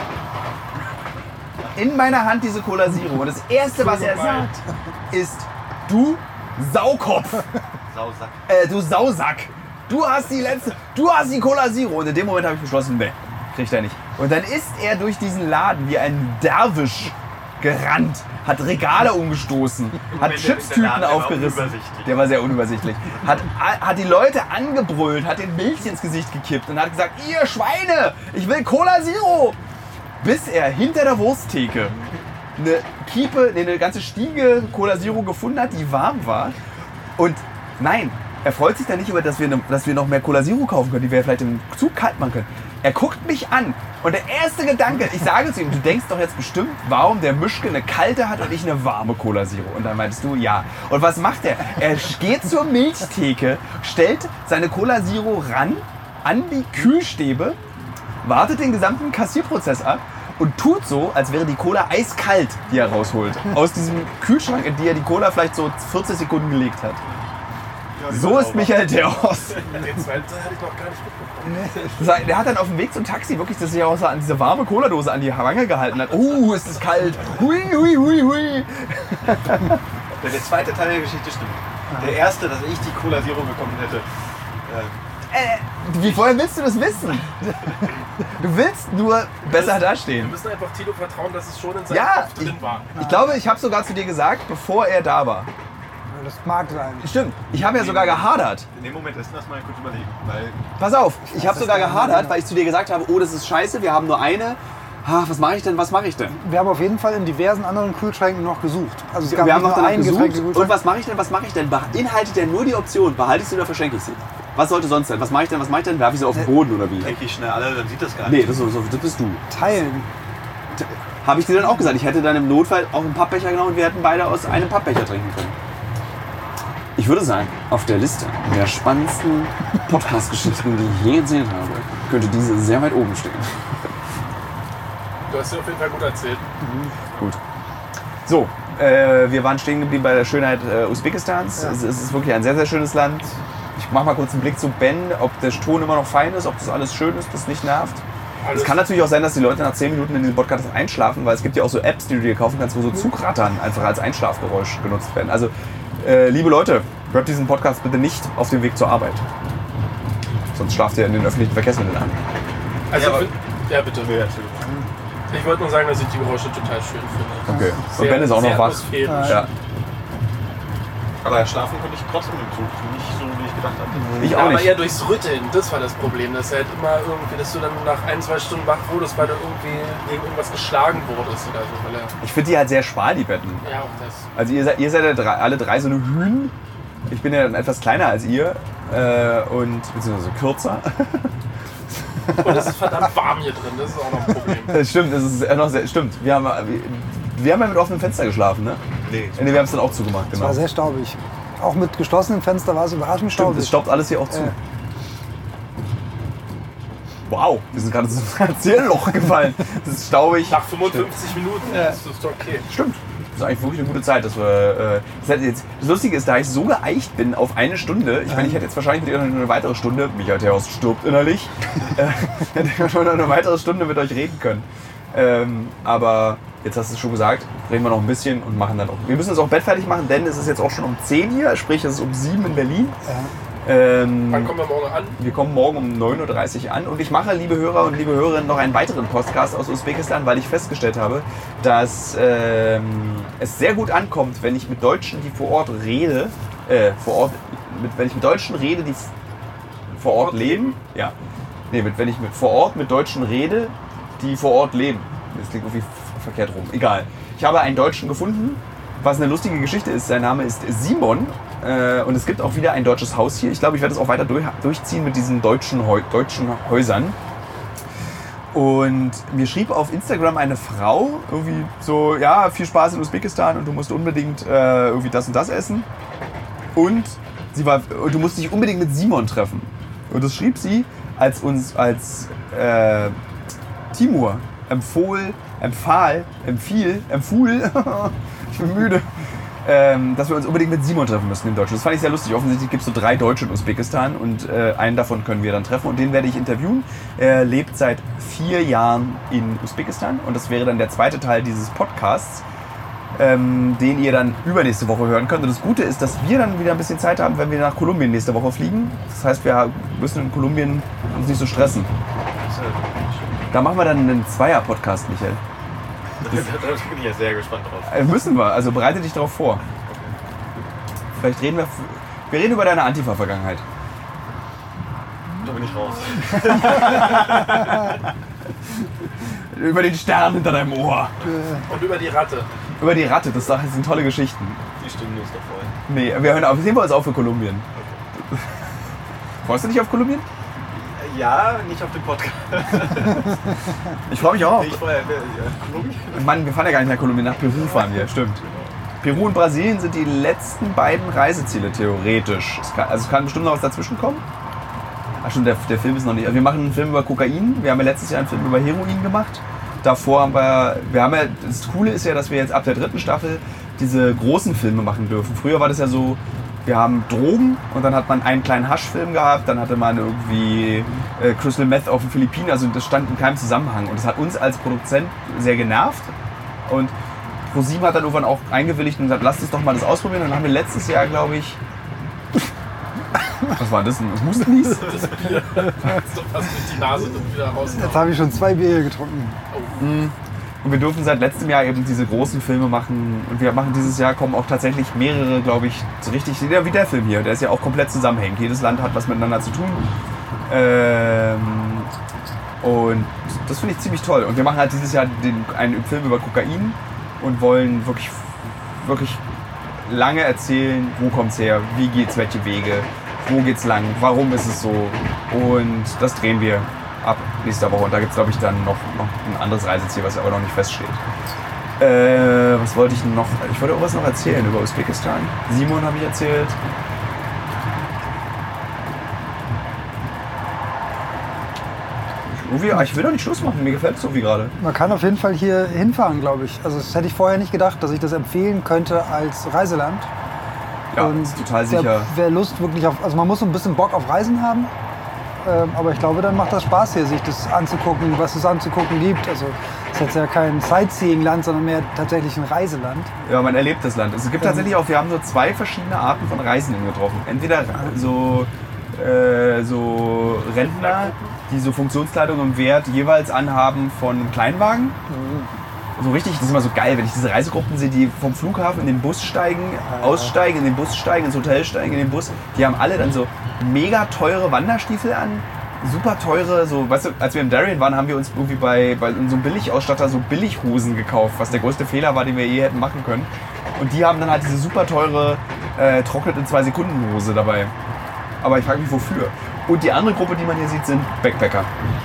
in meiner Hand diese Cola Zero. Und das Erste, was er sagt, ist: Du Saukopf, Sausack. äh, du Sausack, du hast die letzte, du hast die Cola Zero. Und in dem Moment habe ich beschlossen, nee, kriegt er nicht. Und dann ist er durch diesen Laden wie ein Derwisch gerannt, hat Regale umgestoßen, hat der- Chipstüten der Laden war aufgerissen. unübersichtlich. Der war sehr unübersichtlich. Hat, hat die Leute angebrüllt, hat den Milch ins Gesicht gekippt und hat gesagt, ihr Schweine, ich will Cola Zero. Bis er hinter der Wursttheke eine Kiepe, nee, eine ganze Stiege Cola Zero gefunden hat, die warm war. Und nein, er freut sich da nicht über, dass wir, ne, dass wir noch mehr Cola Zero kaufen können, die wir vielleicht im Zug kalt machen können. Er guckt mich an und der erste Gedanke, ich sage zu ihm, du denkst doch jetzt bestimmt, warum der Mischke eine kalte hat und ich eine warme Cola Zero. Und dann meintest du, ja. Und was macht er? Er geht zur Milchtheke, stellt seine Cola Zero ran an die Kühlstäbe, wartet den gesamten Kassierprozess ab und tut so, als wäre die Cola eiskalt, die er rausholt. Aus diesem Kühlschrank, in die er die Cola vielleicht so vierzig Sekunden gelegt hat. So ist Michael Theos. Den zweiten Teil hatte ich noch gar nicht mitbekommen. Der hat dann auf dem Weg zum Taxi wirklich, dass sich auch so an diese warme Cola-Dose an die Wange gehalten hat. Oh, ist es kalt. Hui, hui, hui, hui. Der, der zweite Teil der Geschichte stimmt. Der erste, dass ich die Cola Zero bekommen hätte. Äh, Äh, wie vorher willst du das wissen? Du willst nur besser Wir dastehen. müssen einfach Tilo vertrauen, dass es schon in seinem Ja, Kopf drin war. Ich glaube, ich habe sogar zu dir gesagt, bevor er da war. Das mag sein. Stimmt, ich habe ja sogar gehadert. in dem Moment ist das mal kurz überlegen. Weil Pass auf, ich habe sogar gehadert, weil ich zu dir gesagt habe, oh, das ist scheiße, wir haben nur eine. Ha, was mache ich denn, was mache ich denn? Wir haben auf jeden Fall in diversen anderen Kühlschränken noch gesucht. Also es gab Wir haben nicht noch nur danach einen gesucht. Getränkekühlschrank. Und was mache ich denn, was mache ich denn? Beinhaltet der nur die Option, behalte ich sie oder verschenke ich sie? Was sollte sonst denn? Was mache ich denn, was mache ich denn? Werfe ich sie auf den Boden oder wie? denke ich schnell alle, dann sieht das gar Nee, nicht. das, ist so- das bist du. Teilen. Habe ich dir dann auch gesagt, ich hätte dann im Notfall auch einen Pappbecher genommen und wir hätten beide aus einem Pappbecher trinken können. Ich würde sagen, auf der Liste der spannendsten Podcast-Geschichten, die ich je gesehen habe, könnte diese sehr weit oben stehen. Du hast sie auf jeden Fall gut erzählt. Gut. So, äh, wir waren stehen geblieben bei der Schönheit äh, Usbekistans. Ja. Es, es ist wirklich ein sehr, sehr schönes Land. Ich mache mal kurz einen Blick zu Ben, ob der Ton immer noch fein ist, ob das alles schön ist, das nicht nervt. Alles Es kann natürlich auch sein, dass die Leute nach zehn Minuten in diesem Podcast einschlafen, weil es gibt ja auch so Apps, die du dir kaufen kannst, wo so Zugrattern einfach als Einschlafgeräusch genutzt werden. Also, äh, liebe Leute, hört diesen Podcast bitte nicht auf dem Weg zur Arbeit. Sonst schlaft ihr in den öffentlichen Verkehrsmitteln an. Also, Ja, aber- ja, ja bitte. Nee, erzähl. Ich wollte nur sagen, dass ich die Geräusche total schön finde. Okay. Sehr, Und Ben ist auch noch sehr wach. atmosphärisch. Ja. Aber schlafen konnte ich trotzdem im Zug. Nicht so, wie ich gedacht hatte. Ich Ja, auch aber nicht. eher durchs Rütteln, das war das Problem. Dass halt immer irgendwie, dass du dann nach ein, zwei Stunden wach wurdest, weil du irgendwie gegen irgendwas geschlagen wurdest oder so. Weil er, Ich finde die halt sehr schmal, die Betten. ja, auch das. Also ihr seid, ihr seid ja drei, alle drei so eine Hühn. Ich bin ja dann etwas kleiner als ihr äh, und beziehungsweise kürzer. Und es ist verdammt warm hier drin, das ist auch noch ein Problem. Das stimmt, das ist ja noch sehr, stimmt. Wir haben, wir, wir haben ja mit offenem Fenster geschlafen, ne? Nee. Nee, wir haben es dann auch zugemacht, Es genau. war sehr staubig. Auch mit geschlossenem Fenster war es überraschend Stimmt, staubig. es staubt alles hier auch zu. Ja. Wow, wir sind gerade so ein Erzählloch gefallen. Das ist staubig. Nach fünfundfünfzig Minuten Ja. ist das okay. Stimmt. Das ist eigentlich wirklich eine gute Zeit. Dass wir, äh, das, heißt jetzt, das Lustige ist, da ich so geeicht bin auf eine Stunde, ich meine, ich hätte jetzt wahrscheinlich mit ihr noch eine weitere Stunde, Michael Theos stirbt innerlich, äh, hätte ich schon noch eine weitere Stunde mit euch reden können. Ähm, aber jetzt hast du es schon gesagt, reden wir noch ein bisschen und machen dann auch. Wir müssen uns auch Bett fertig machen, denn es ist jetzt auch schon um zehn hier, sprich es ist um sieben in Berlin. Ja. Ähm, Wann kommen wir morgen an? Wir kommen morgen um neun Uhr dreißig an und ich mache, liebe Hörer und liebe Hörerinnen, noch einen weiteren Podcast aus Usbekistan, weil ich festgestellt habe, dass ähm, es sehr gut ankommt, wenn ich mit Deutschen, die vor Ort rede, äh, vor Ort, mit, wenn ich mit Deutschen rede, die f- vor Ort leben, ja, nee, mit, wenn ich mit vor Ort mit Deutschen rede, die vor Ort leben. Das klingt irgendwie f- verkehrt rum. Egal. Ich habe einen Deutschen gefunden, was eine lustige Geschichte ist. Sein Name ist Simon. Äh, und es gibt auch wieder ein deutsches Haus hier. Ich glaube, ich werde es auch weiter durch, durchziehen mit diesen deutschen, Heu, deutschen Häusern. Und mir schrieb auf Instagram eine Frau, irgendwie so, ja, viel Spaß in Usbekistan und du musst unbedingt äh, irgendwie das und das essen. Und sie war, und du musst dich unbedingt mit Simon treffen. Und das schrieb sie, als uns, als äh, Timur empfohl, empfahl, empfiel, empfuhl, ich bin müde, ähm, dass wir uns unbedingt mit Simon treffen müssen, dem Deutschen. Das fand ich sehr lustig. Offensichtlich gibt es so drei Deutsche in Usbekistan und äh, einen davon können wir dann treffen und den werde ich interviewen. Er lebt seit vier Jahren in Usbekistan und das wäre dann der zweite Teil dieses Podcasts, ähm, den ihr dann übernächste Woche hören könnt. Und das Gute ist, dass wir dann wieder ein bisschen Zeit haben, wenn wir nach Kolumbien nächste Woche fliegen. Das heißt, wir müssen in Kolumbien uns nicht so stressen. Da machen wir dann einen Zweier-Podcast, Michael. Da bin ich ja sehr gespannt drauf. Äh, müssen wir, also bereite dich darauf vor. Vielleicht reden wir, wir reden über deine Antifa-Vergangenheit. Da bin ich raus. Über den Stern hinter deinem Ohr. Und über die Ratte. Über die Ratte, das sind tolle Geschichten. Die Stunde ist doch voll. Nee, wir hören auf, sehen wir uns auch für Kolumbien. Freust du dich auf Kolumbien? Ja, nicht auf den Podcast. Ich freue mich auch. Ich vorher, ja, Kolumbien. Mann, wir fahren ja gar nicht nach Kolumbien, nach Peru fahren wir, stimmt. Peru und Brasilien sind die letzten beiden Reiseziele theoretisch. Es kann, also es kann bestimmt noch was dazwischen kommen. Ach stimmt, der, der Film ist noch nicht. Also wir machen einen Film über Kokain. Wir haben ja letztes Jahr einen Film über Heroin gemacht. Davor haben wir, wir haben ja, das Coole ist ja, dass wir jetzt ab der dritten Staffel diese großen Filme machen dürfen. Früher war das ja so, wir haben Drogen und dann hat man einen kleinen Haschfilm gehabt, dann hatte man irgendwie äh, Crystal Meth auf den Philippinen, also das stand in keinem Zusammenhang. Und das hat uns als Produzent sehr genervt. Und ProSieben hat dann irgendwann auch eingewilligt und gesagt, lasst uns doch mal das ausprobieren. Und dann haben wir letztes Jahr, glaube ich, was war das denn? Das Hustennies? Das Bier. Das ist doch fast durch die Nase dann wieder raus. Jetzt habe ich schon zwei Bier getrunken. Und wir dürfen seit letztem Jahr eben diese großen Filme machen. Und wir machen dieses Jahr, kommen auch tatsächlich mehrere, glaube ich, so richtig, wie der Film hier. Der ist ja auch komplett zusammenhängend. Jedes Land hat was miteinander zu tun. Ähm, und das finde ich ziemlich toll. Und wir machen halt dieses Jahr den, einen Film über Kokain und wollen wirklich, wirklich lange erzählen, wo kommt es her, wie geht's, welche Wege, wo geht's lang, warum ist es so. Und das drehen wir ab nächster Woche. Und da gibt es, glaube ich, dann noch, noch ein anderes Reiseziel, was aber noch nicht feststeht. Äh, was wollte ich noch? Ich wollte auch was noch erzählen über Usbekistan. Simon habe ich erzählt. Uwe, ich will doch nicht Schluss machen, mir gefällt es so wie gerade. Man kann auf jeden Fall hier hinfahren, glaube ich. Also das hätte ich vorher nicht gedacht, dass ich das empfehlen könnte als Reiseland. Ja, Und ist total sicher. Wer Lust wirklich auf, also man muss so ein bisschen Bock auf Reisen haben. Ähm, aber ich glaube, dann macht das Spaß hier, sich das anzugucken, was es anzugucken gibt. Also es ist jetzt ja kein Sightseeing-Land, sondern mehr tatsächlich ein Reiseland. Ja, man erlebt das Land. Es gibt tatsächlich auch, wir haben so zwei verschiedene Arten von Reisenden getroffen. Entweder so, äh, so Rentner, die so Funktionskleidung im Wert jeweils anhaben von einem Kleinwagen. So richtig, das ist immer so geil, wenn ich diese Reisegruppen sehe, die vom Flughafen in den Bus steigen, aussteigen, in den Bus steigen, ins Hotel steigen, in den Bus. Die haben alle dann so mega teure Wanderstiefel an, super teure, so, weißt du, als wir in Darien waren, haben wir uns irgendwie bei, bei so einem Billigausstatter so Billighosen gekauft, was der größte Fehler war, den wir je hätten machen können. Und die haben dann halt diese super teure, äh, trocknet in zwei Sekunden Hose dabei. Aber ich frage mich, wofür? Und die andere Gruppe, die man hier sieht, sind Backpacker.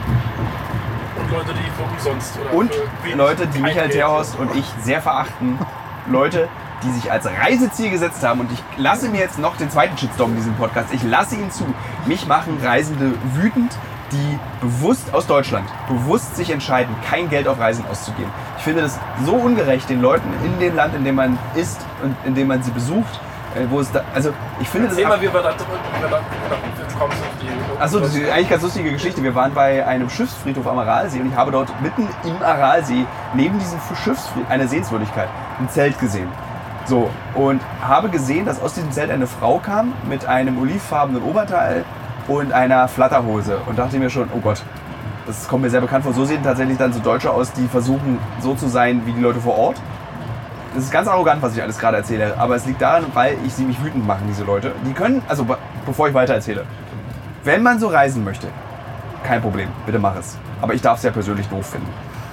Und Leute, die für umsonst oder Und für Leute, die Michael Geld- Terhorst und ich sehr verachten. Leute, die sich als Reiseziel gesetzt haben. Und ich lasse mir jetzt noch den zweiten Shitstorm in diesem Podcast. Ich lasse ihn zu. Mich machen Reisende wütend, die bewusst aus Deutschland, bewusst sich entscheiden, kein Geld auf Reisen auszugeben. Ich finde das so ungerecht den Leuten in dem Land, in dem man ist und in dem man sie besucht. Wo es da, also ich finde Erzähl das... mal, wie wir da drücken, wie wir da, jetzt kommst du auf die... Achso, das ist eigentlich eine ganz lustige Geschichte. Wir waren bei einem Schiffsfriedhof am Aralsee und ich habe dort mitten im Aralsee, neben diesem Schiffsfriedhof, eine Sehenswürdigkeit, ein Zelt gesehen. So, und habe gesehen, dass aus diesem Zelt eine Frau kam mit einem olivfarbenen Oberteil und einer Flatterhose und dachte mir schon, oh Gott, das kommt mir sehr bekannt vor. So sehen tatsächlich dann so Deutsche aus, die versuchen so zu sein wie die Leute vor Ort. Das ist ganz arrogant, was ich alles gerade erzähle, aber es liegt daran, weil ich sie mich wütend machen, diese Leute. Die können, also be- bevor ich weiter erzähle, wenn man so reisen möchte, kein Problem, bitte mach es. Aber ich darf es ja persönlich doof finden.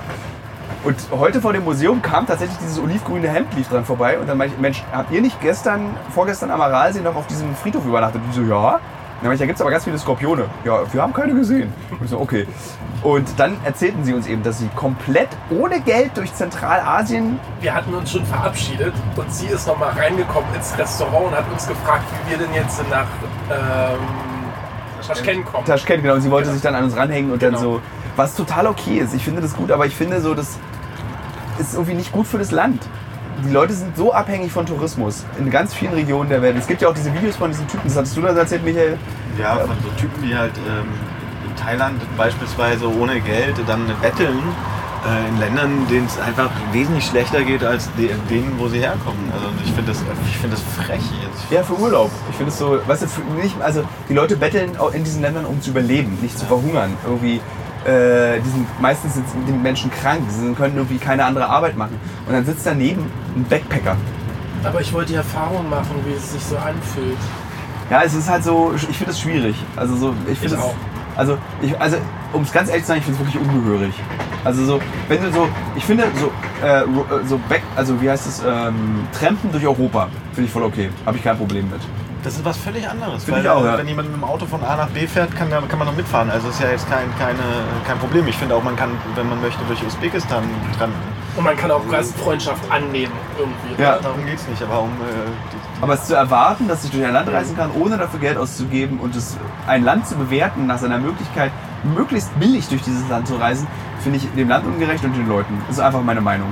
Und heute vor dem Museum kam tatsächlich dieses olivgrüne Hemd lief dran vorbei und dann meinte ich, Mensch, habt ihr nicht gestern, vorgestern am Aralsee noch auf diesem Friedhof übernachtet? Und die so, ja. Dann meinte ich, da gibt es aber ganz viele Skorpione. Ja, wir haben keine gesehen. Und ich so, okay. Und dann erzählten sie uns eben, dass sie komplett ohne Geld durch Zentralasien... Wir hatten uns schon verabschiedet und sie ist noch mal reingekommen ins Restaurant und hat uns gefragt, wie wir denn jetzt nach ähm, Taschkent kommen. Taschkent, genau. Und sie wollte Genau. sich dann an uns ranhängen und Genau. dann so... Was total okay ist. Ich finde das gut, aber ich finde so, das ist irgendwie nicht gut für das Land. Die Leute sind so abhängig von Tourismus in ganz vielen Regionen der Welt. Es gibt ja auch diese Videos von diesen Typen, das hattest du da erzählt, Michael? Ja, von so Typen, die halt ähm, in Thailand beispielsweise ohne Geld dann betteln äh, in Ländern, denen es einfach wesentlich schlechter geht als de denen, wo sie herkommen. Also ich finde das, ich find das frech jetzt. Ja, für Urlaub. Ich finde es so, weißt du, für nicht, also die Leute betteln auch in diesen Ländern, um zu überleben, nicht zu verhungern. Irgendwie, äh, die sind, meistens sind die Menschen krank, sie können irgendwie keine andere Arbeit machen. Und dann sitzt daneben ein Backpacker. Aber ich wollte die Erfahrung machen, wie es sich so anfühlt. Ja, es ist halt so, ich finde es schwierig. Also so, ich finde Ich es, auch. also ich, also um es ganz ehrlich zu sagen, ich finde es wirklich ungehörig. Also so, wenn du so, ich finde so, äh, so back, also wie heißt es, ähm, Trampen durch Europa, finde ich voll okay, habe ich kein Problem mit. Das ist was völlig anderes. Finde Weil, ich auch, ja. Wenn jemand mit dem Auto von A nach B fährt, kann, kann man noch mitfahren. Also ist ja jetzt kein, keine, kein Problem. Ich finde auch, man kann, wenn man möchte, durch Usbekistan trampen. Und man kann auch Gastfreundschaft annehmen irgendwie. Ja. Darum geht es nicht, aber um äh, die, Aber es zu erwarten, dass ich durch ein Land reisen kann, ohne dafür Geld auszugeben und es, ein Land zu bewerten nach seiner Möglichkeit, möglichst billig durch dieses Land zu reisen, finde ich dem Land ungerecht und den Leuten. Das ist einfach meine Meinung.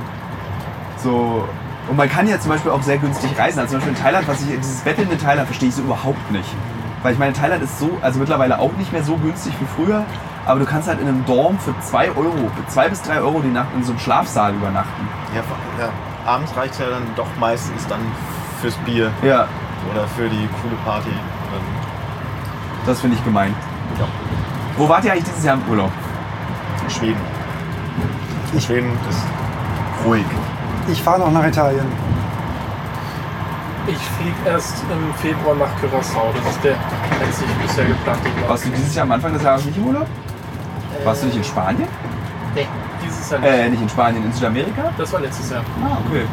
So, und man kann ja zum Beispiel auch sehr günstig reisen. Also zum Beispiel in Thailand, was ich, dieses Betteln in Thailand verstehe ich so überhaupt nicht. Weil ich meine, Thailand ist so, also mittlerweile auch nicht mehr so günstig wie früher, aber du kannst halt in einem Dorm für zwei Euro, für zwei bis drei Euro die Nacht in so einem Schlafsaal übernachten. ja, ja, abends reicht es ja dann doch meistens dann fürs Bier Ja, oder für die coole Party. Und das finde ich gemein. Ja. Wo wart ihr eigentlich dieses Jahr im Urlaub? dann Schweden. Schweden ist ruhig. Ich fahre noch nach Italien. Ich fliege erst im Februar nach Curaçao. Das ist der einzig bisher geplante Urlaub. Warst du dieses Jahr am Anfang des Jahres nicht im Urlaub? Warst du nicht in Spanien? Nee, dieses Jahr nicht. Äh, nicht in Spanien, in Südamerika? Das war letztes Jahr. Ah, okay.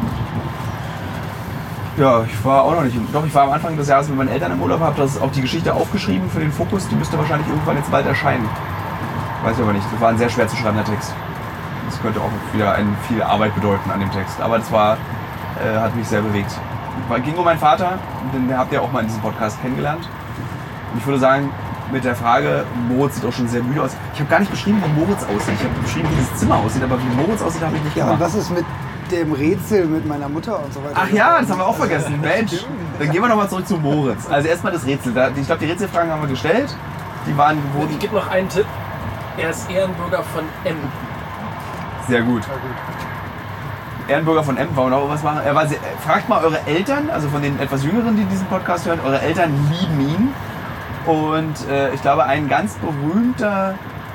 Ja, ich war auch noch nicht. Im, doch, ich war am Anfang des Jahres mit meinen Eltern im Urlaub, habe das auch die Geschichte aufgeschrieben für den Fokus. Die müsste wahrscheinlich irgendwann jetzt bald erscheinen. Weiß ich aber nicht. Das war ein sehr schwer zu schreibender Text. Das könnte auch wieder ein, viel Arbeit bedeuten an dem Text. Aber das war, äh, hat mich sehr bewegt. Es ging um meinen Vater, den habt ihr auch mal in diesem Podcast kennengelernt. Und ich würde sagen, mit der Frage, Moritz sieht auch schon sehr müde aus. Ich habe gar nicht beschrieben, wie Moritz aussieht. Ich habe beschrieben, wie das Zimmer aussieht, aber wie Moritz aussieht, habe ich nicht Ja, gemacht. und was ist mit dem Rätsel mit meiner Mutter und so weiter? Ach ja, das haben wir auch vergessen. Mensch, dann gehen wir nochmal zurück zu Moritz. Also erstmal das Rätsel. Da- Ich glaube, die Rätselfragen haben wir gestellt. Die waren Und wurden ich gebe noch einen Tipp. Er ist Ehrenbürger von M. sehr gut. Ehrenbürger von M, wollen wir noch was machen? Er war sehr, fragt mal eure Eltern, also von den etwas Jüngeren, die diesen Podcast hören, eure Eltern lieben ihn. Und äh, ich glaube, ein ganz berühmter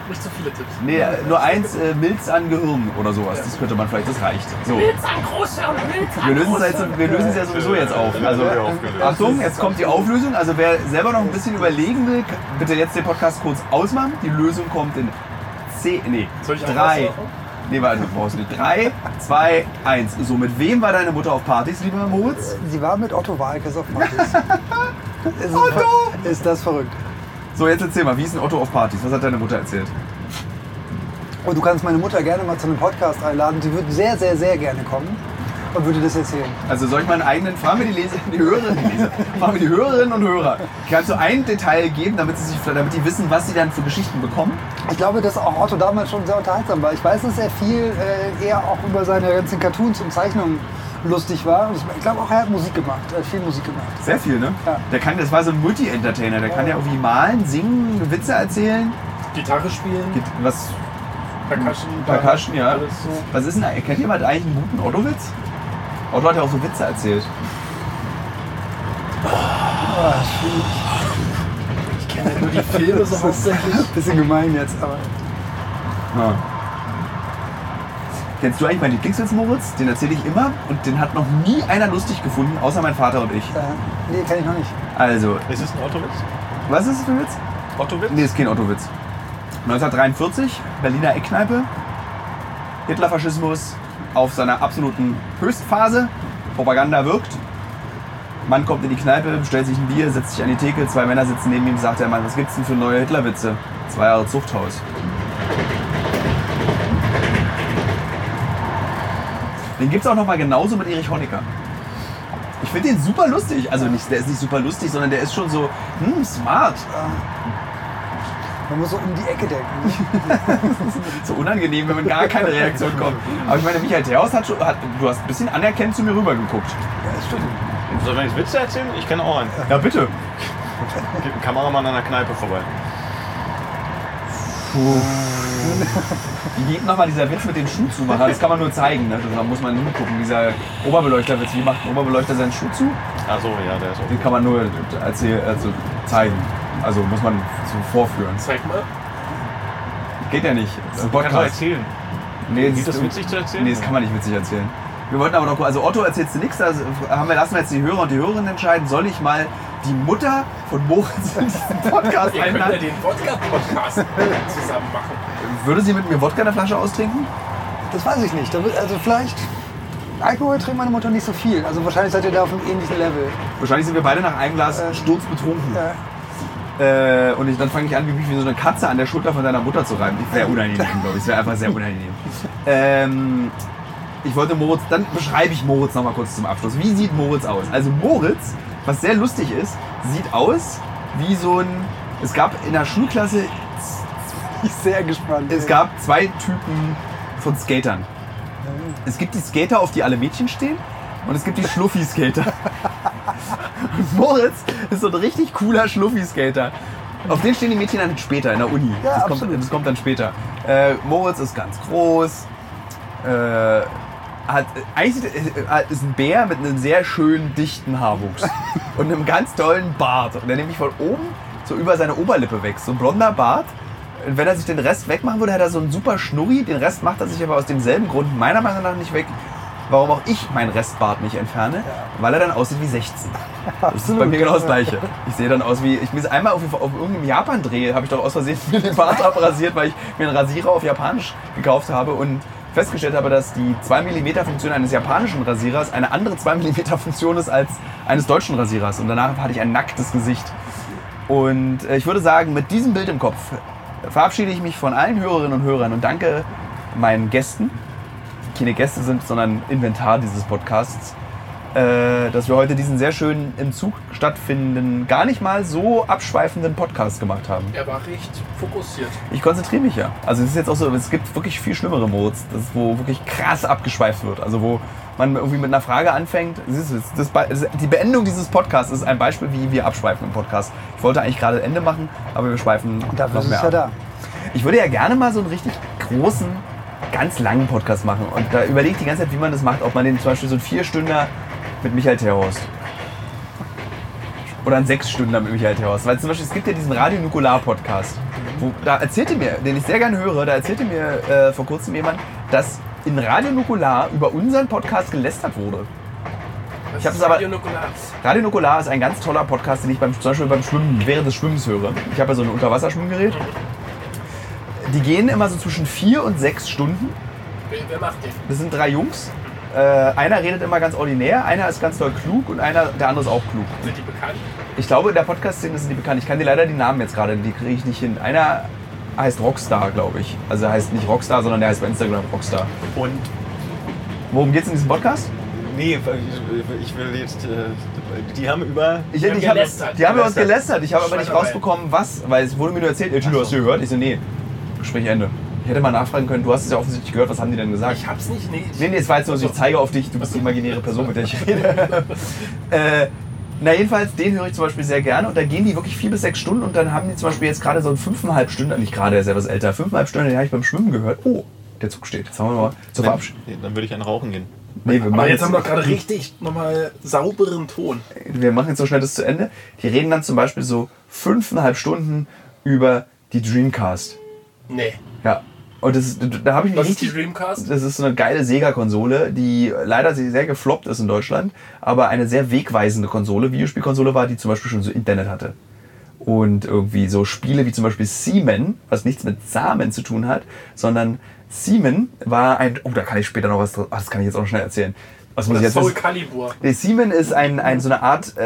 Nicht zu viele Tipps. Nee, nur eins, äh, Milz an Gehirn oder sowas. Das könnte man vielleicht, das reicht. So. Milz an Großhirn, Milz an Wir lösen es jetzt, wir lösen es ja sowieso jetzt auf. Also, Achtung, jetzt kommt die Auflösung. Also wer selber noch ein bisschen überlegen will, bitte jetzt den Podcast kurz ausmachen. Die Lösung kommt in zehn, nee, Soll ich auch drei. was machen? Nee, warte, du brauchst nicht. drei, zwei, eins. So, mit wem war deine Mutter auf Partys, lieber Moritz? Sie war mit Otto Walkes auf Partys. ist, Otto! ver- ist das verrückt? So, jetzt erzähl mal, wie ist ein Otto auf Partys? Was hat deine Mutter erzählt? Und du kannst meine Mutter gerne mal zu einem Podcast einladen. Sie würde sehr, sehr, sehr gerne kommen und würde das erzählen. Also soll ich meinen eigenen, fragen wir die Leser, die Hörerinnen, die Leser, fragen wir die Hörerinnen und Hörer. Kannst du ein Detail geben, damit sie sich, damit die wissen, was sie dann für Geschichten bekommen? Ich glaube, dass auch Otto damals schon sehr unterhaltsam war. Ich weiß, dass er viel äh, eher auch über seine ganzen Cartoons und Zeichnungen lustig war. Und ich glaube auch, er hat Musik gemacht, er hat viel Musik gemacht. Sehr viel, ne? Ja. Der kann, das war so ein Multi-Entertainer. Der kann ja irgendwie malen, singen, Witze erzählen. Gitarre spielen, Geht was, Percussion, Percussion, ja. alles so. Was ist denn, kennt jemand eigentlich einen guten Otto-Witz? Otto hat ja auch so Witze erzählt. Ah, Ich kenne nur die Filme so hauptsächlich. bisschen gemein jetzt, aber Ja. Kennst du eigentlich meinen Lieblingswitz, Moritz? Den erzähle ich immer und den hat noch nie einer lustig gefunden, außer mein Vater und ich. äh, nee, kenne ich noch nicht. Also, Ist es ein Otto-Witz? was ist es für ein Witz? Otto-Witz? Nee, ist kein Otto-Witz. neunzehnhundertdreiundvierzig, Berliner Eckkneipe. Hitlerfaschismus auf seiner absoluten Höchstphase. Propaganda wirkt. Mann kommt in die Kneipe, bestellt sich ein Bier, setzt sich an die Theke. Zwei Männer sitzen neben ihm, sagt der Mann, was gibt's denn für neue Hitlerwitze? Zwei Jahre Zuchthaus. Den gibt's auch noch mal genauso mit Erich Honecker. Ich finde den super lustig. Also nicht, der ist nicht super lustig, sondern der ist schon so, hm, smart. Man muss so um die Ecke denken. So unangenehm, wenn man gar keine Reaktion kommt. Aber ich meine, Michael Theos hat schon, hat, du hast ein bisschen anerkennend zu mir rübergeguckt. Ja, das stimmt. Soll ich jetzt Witze erzählen? Ich kenne auch einen. Ja, bitte. Geht ein Kameramann an der Kneipe vorbei. Wie geht nochmal dieser Witz mit dem Schuhzumacher? Das kann man nur zeigen, ne? Da muss man hingucken. Dieser Oberbeleuchterwitz, wie macht ein Oberbeleuchter seinen Schuh zu? Ach so, ja, der ist auch. Den kann man nur erzähl, also zeigen. Also muss man so vorführen. Zeig mal. Geht ja nicht. Das ist ein Du kannst doch Podcast. erzählen. Nee, Geht das witzig zu erzählen? Nee, das kann man nicht witzig erzählen. Wir wollten aber noch, also Otto erzählst du nichts, da haben wir, lassen wir jetzt die Hörer und die Hörerinnen entscheiden. Soll ich mal die Mutter von Moritz in diesen Podcast Ihr könnt ja einladen? den Podcast-Podcast zusammen machen. Würde sie mit mir Wodka in der Flasche austrinken? Das weiß ich nicht. Da wird- Also vielleicht. Alkohol trinkt meine Mutter nicht so viel. Also wahrscheinlich seid ihr da auf einem ähnlichen Level. Wahrscheinlich sind wir beide nach einem Glas Äh, sturzbetrunken. Ja. Äh, und ich, dann fange ich an, wie mich wie so eine Katze an der Schulter von deiner Mutter zu reiben. Das wäre unangenehm, glaube ich. Das wäre einfach sehr unangenehm. Ähm, ich wollte Moritz, dann beschreibe ich Moritz noch mal kurz zum Abschluss. Wie sieht Moritz aus? Also Moritz, was sehr lustig ist, sieht aus wie so ein, es gab in der Schulklasse, Ich bin sehr gespannt. es gab zwei Typen von Skatern. Es gibt die Skater, auf die alle Mädchen stehen, und es gibt die Schluffi-Skater. Und Moritz ist so ein richtig cooler Schluffi-Skater. Auf den stehen die Mädchen dann später in der Uni. Ja, das, kommt, absolut. das kommt dann später. Äh, Moritz ist ganz groß. Äh, hat, eigentlich äh, ist ein Bär mit einem sehr schönen, dichten Haarwuchs. Und einem ganz tollen Bart. Der nämlich von oben so über seine Oberlippe wächst. So ein blonder Bart. Und wenn er sich den Rest wegmachen würde, hätte er so einen super Schnurri. Den Rest macht er sich aber aus demselben Grund meiner Meinung nach nicht weg, warum auch ich meinen Restbart nicht entferne, weil er dann aussieht wie sechzehn. Das ist bei mir genau das Gleiche. Ich sehe dann aus wie, ich bin einmal auf, auf irgendeinem Japan-Dreh, habe ich doch aus Versehen mir den Bart abrasiert, weil ich mir einen Rasierer auf Japanisch gekauft habe und festgestellt habe, dass die zwei Millimeter Funktion eines japanischen Rasierers eine andere zwei Millimeter Funktion ist als eines deutschen Rasierers. Und danach hatte ich ein nacktes Gesicht. Und äh, ich würde sagen, mit diesem Bild im Kopf verabschiede ich mich von allen Hörerinnen und Hörern und danke meinen Gästen, die keine Gäste sind, sondern Inventar dieses Podcasts, äh, dass wir heute diesen sehr schönen, im Zug stattfindenden, gar nicht mal so abschweifenden Podcast gemacht haben. Er war recht fokussiert. Ich konzentriere mich ja. Also es ist jetzt auch so, es gibt wirklich viel schlimmere Modes, das, wo wirklich krass abgeschweift wird. Also wo man irgendwie mit einer Frage anfängt. Das ist, das, das, die Beendung dieses Podcasts ist ein Beispiel, wie wir abschweifen im Podcast. Ich wollte eigentlich gerade Ende machen, aber wir schweifen Dafür noch ist es mehr ja ab. da. Ich würde ja gerne mal so einen richtig großen, ganz langen Podcast machen. Und da überlege ich die ganze Zeit, wie man das macht. Ob man den zum Beispiel so einen Vierstünder mit Michael Terhorst. Oder einen Sechsstünder mit Michael Terhorst. Weil zum Beispiel, es gibt ja diesen Radio Nukular Podcast. Wo, da erzählte mir, den ich sehr gerne höre, da erzählte mir äh, vor kurzem jemand, dass in Radio Nukular über unseren Podcast gelästert wurde. Was Ich habe ist es aber. Radio Nukular? Radio Nukular ist ein ganz toller Podcast, den ich beim, zum Beispiel beim Schwimmen, während des Schwimmens höre. Ich habe ja so ein Unterwasserschwimmgerät. Die gehen immer so zwischen vier und sechs Stunden. Wer, wer macht den? Das sind drei Jungs. Äh, einer redet immer ganz ordinär, einer ist ganz doll klug und einer, der andere ist auch klug. Sind die bekannt? Ich glaube, in der Podcast-Szene sind die bekannt. Ich kann dir leider die Namen jetzt gerade, die kriege ich nicht hin. Einer heißt Rockstar, glaube ich. Also er heißt nicht Rockstar, sondern der heißt bei Instagram Rockstar. Und Worum geht's in diesem Podcast? nee, ich will jetzt. äh, Die haben über. Ich, Die haben ich hab, gelästert. die haben über uns gelästert. Ich habe aber nicht Schweinerei. rausbekommen, was. Weil es wurde mir nur erzählt, ey, Tilo, hast du gehört? Ich so, nee. Gespräch Ende. Ich hätte mal nachfragen können, du hast es ja offensichtlich gehört, was haben die denn gesagt? Ich hab's nicht, nee. Ich Nee, nee, es war jetzt nur so, ich zeige auf dich, du bist die imaginäre Person, mit der ich rede. äh, na jedenfalls, den höre ich zum Beispiel sehr gerne und da gehen die wirklich vier bis sechs Stunden und dann haben die zum Beispiel jetzt gerade so fünfeinhalb Stunden, nicht gerade, der ist ja was älter, fünfeinhalb Stunden, den habe ich beim Schwimmen gehört. Oh, der Zug steht. Jetzt haben wir mal zur Verabschiedung. Nee, dann würde ich einen rauchen gehen. Nee, wir Aber machen jetzt haben wir doch gerade richtig nochmal sauberen Ton. wir machen jetzt so schnell das zu Ende. Die reden dann zum Beispiel so fünfeinhalb Stunden über die Dreamcast. Nee. Ja. Und das ist, da habe ich mich Was ist die richtig. Dreamcast? Das ist so eine geile Sega-Konsole, die leider sehr gefloppt ist in Deutschland, aber eine sehr wegweisende Konsole, Videospielkonsole war, die zum Beispiel schon so Internet hatte. Und irgendwie so Spiele wie zum Beispiel Seaman, was nichts mit Samen zu tun hat, sondern Seaman war ein. Oh, da kann ich später noch was. Ach, das kann ich jetzt auch noch schnell erzählen. Was muss ich Das jetzt Soul wissen? Calibur. Nee, Seaman ist ein, ein, so eine Art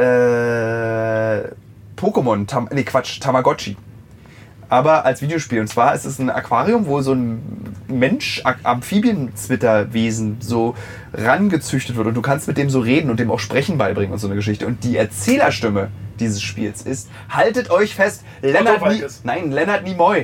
äh, Pokémon, Tam, nee Quatsch, Tamagotchi. Aber als Videospiel. Und zwar ist es ein Aquarium, wo so ein Mensch, Amphibienzwitterwesen so rangezüchtet wird. Und du kannst mit dem so reden und dem auch Sprechen beibringen und so eine Geschichte. Und die Erzählerstimme dieses Spiels ist, haltet euch fest, Lennart, Ni Walkes. Nein, Lennart Nimoy.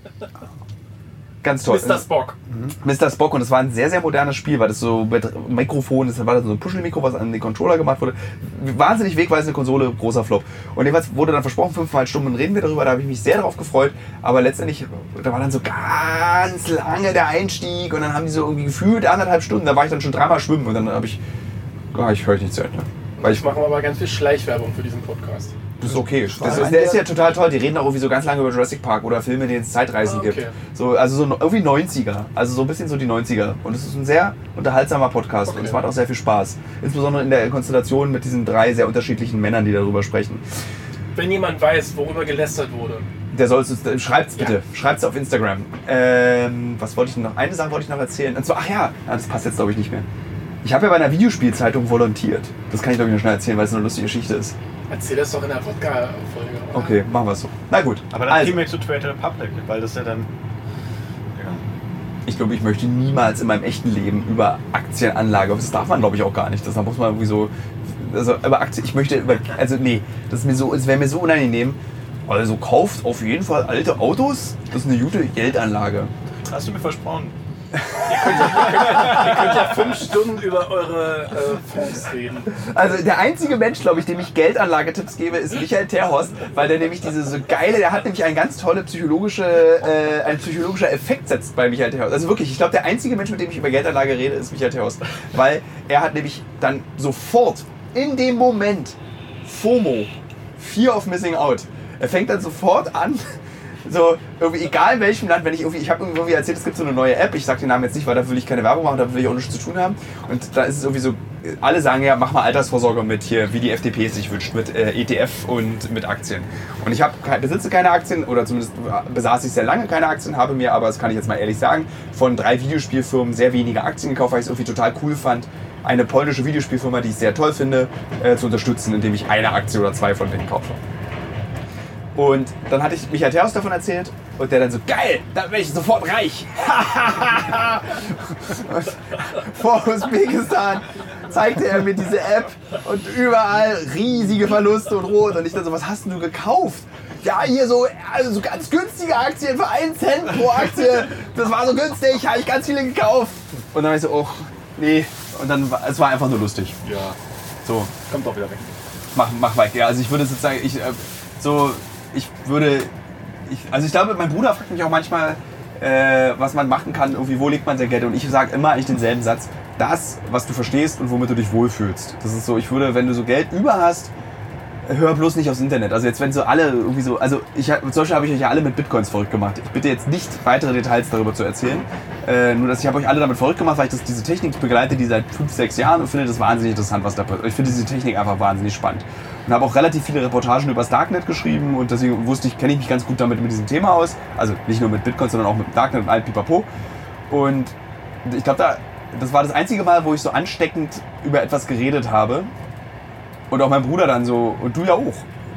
Ganz toll. Mister Spock. Mister Spock, und es war ein sehr, sehr modernes Spiel, weil das so mit Mikrofon, das war das so ein Puschelmikro, was an den Controller gemacht wurde. Wahnsinnig wegweisende Konsole, großer Flop. Und jedenfalls wurde dann versprochen, fünfeinhalb Stunden reden wir darüber, da habe ich mich sehr darauf gefreut, aber letztendlich, da war dann so ganz lange der Einstieg und dann haben die so irgendwie gefühlt anderthalb Stunden, da war ich dann schon dreimal schwimmen und dann habe ich, ah, ich höre nicht zu Ende. Weil ich, Ich mache aber ganz viel Schleichwerbung für diesen Podcast. das ist okay. Das ist, der ist ja total toll. Die reden auch irgendwie so ganz lange über Jurassic Park oder Filme, in denen es Zeitreisen Ah, okay. gibt. So, also so irgendwie neunziger. Also so ein bisschen so die neunziger. Und es ist ein sehr unterhaltsamer Podcast. Okay. Und es macht auch sehr viel Spaß. Insbesondere in der Konstellation mit diesen drei sehr unterschiedlichen Männern, die darüber sprechen. Wenn jemand weiß, worüber gelästert wurde, Der soll es, schreibt's bitte. Ja. Schreibt's auf Instagram. Ähm, was wollte ich noch? Eine Sache wollte ich noch erzählen. Und zwar, ach ja, das passt jetzt glaube ich nicht mehr. Ich habe ja bei einer Videospielzeitung volontiert. Das kann ich glaube ich noch schnell erzählen, weil es eine lustige Geschichte ist. erzähl das doch in der Podcast-Folge. oder? Okay, machen wir es so. Na gut. Aber dann also, gehen wir zu Trade Republic, weil das ja dann. Ja. ich glaube, ich möchte niemals in meinem echten Leben über Aktienanlage, das darf man glaube ich auch gar nicht, das da muss man irgendwie so, also über Aktien, ich möchte, über, also nee, das ist mir so, es wäre mir so unangenehm. Also kauft auf jeden Fall alte Autos, das ist eine gute Geldanlage. Hast du mir versprochen? Ihr könnt ja fünf Stunden über eure äh, Fonds reden. Also der einzige Mensch, glaube ich, dem ich Geldanlagetipps gebe, ist Michael Terhorst, weil der nämlich diese so geile, der hat nämlich ein ganz tolle psychologische, äh, ein psychologischer Effekt setzt bei Michael Terhorst. Also wirklich, ich glaube, der einzige Mensch, mit dem ich über Geldanlage rede, ist Michael Terhorst, weil er hat nämlich dann sofort in dem Moment FOMO, Fear of Missing Out. Er fängt dann sofort an, so irgendwie egal in welchem Land, wenn ich irgendwie, ich habe irgendwie erzählt, es gibt so eine neue App, ich sage den Namen jetzt nicht, weil da will ich keine Werbung machen, da will ich auch nichts zu tun haben. Und da ist es irgendwie so, alle sagen ja, mach mal Altersvorsorge mit hier, wie die F D P es sich wünscht, mit äh, E T F und mit Aktien. Und ich hab, besitze keine Aktien, oder zumindest besaß ich sehr lange keine Aktien, habe mir aber, das kann ich jetzt mal ehrlich sagen, von drei Videospielfirmen sehr wenige Aktien gekauft, weil ich es irgendwie total cool fand, eine polnische Videospielfirma, die ich sehr toll finde, äh, zu unterstützen, indem ich eine Aktie oder zwei von denen kaufe. Und dann hatte ich Michael Terhorst davon erzählt und der dann so, geil, dann werde ich sofort reich. Und vor Usbekistan zeigte er mir diese App und überall riesige Verluste und rot. Und ich dann so, was hast denn du gekauft? Ja, hier so, also so ganz günstige Aktien für einen Cent pro Aktie. Das war so günstig, habe ich ganz viele gekauft. Und dann war ich so, oh, nee. Und dann, war- es war einfach nur lustig. Ja, So, kommt doch wieder weg. mach, mach weiter. Ja, also ich würde sozusagen, ich, äh, so, ich würde, ich, also ich glaube, mein Bruder fragt mich auch manchmal, äh, was man machen kann, irgendwie, wo legt man sein Geld? Und ich sage immer eigentlich denselben Satz, das, was du verstehst und womit du dich wohlfühlst. Das ist so, ich würde, wenn du so Geld über hast, hör bloß nicht aufs Internet. Also jetzt, wenn so alle irgendwie so, also ich, zum Beispiel habe ich euch ja alle mit Bitcoins verrückt gemacht. Ich bitte jetzt nicht weitere Details darüber zu erzählen. Äh, nur, dass ich habe euch alle damit verrückt gemacht, weil ich das, diese Technik begleite, die seit fünf, sechs Jahren und finde das wahnsinnig interessant, was da passiert. Ich finde diese Technik einfach wahnsinnig spannend. Und habe auch relativ viele Reportagen über das Darknet geschrieben und deswegen wusste ich, kenne ich mich ganz gut damit mit diesem Thema aus. Also nicht nur mit Bitcoin, sondern auch mit Darknet und allem Pipapo. Und ich glaube, da, das war das einzige Mal, wo ich so ansteckend über etwas geredet habe. Und auch mein Bruder dann so, und du ja auch.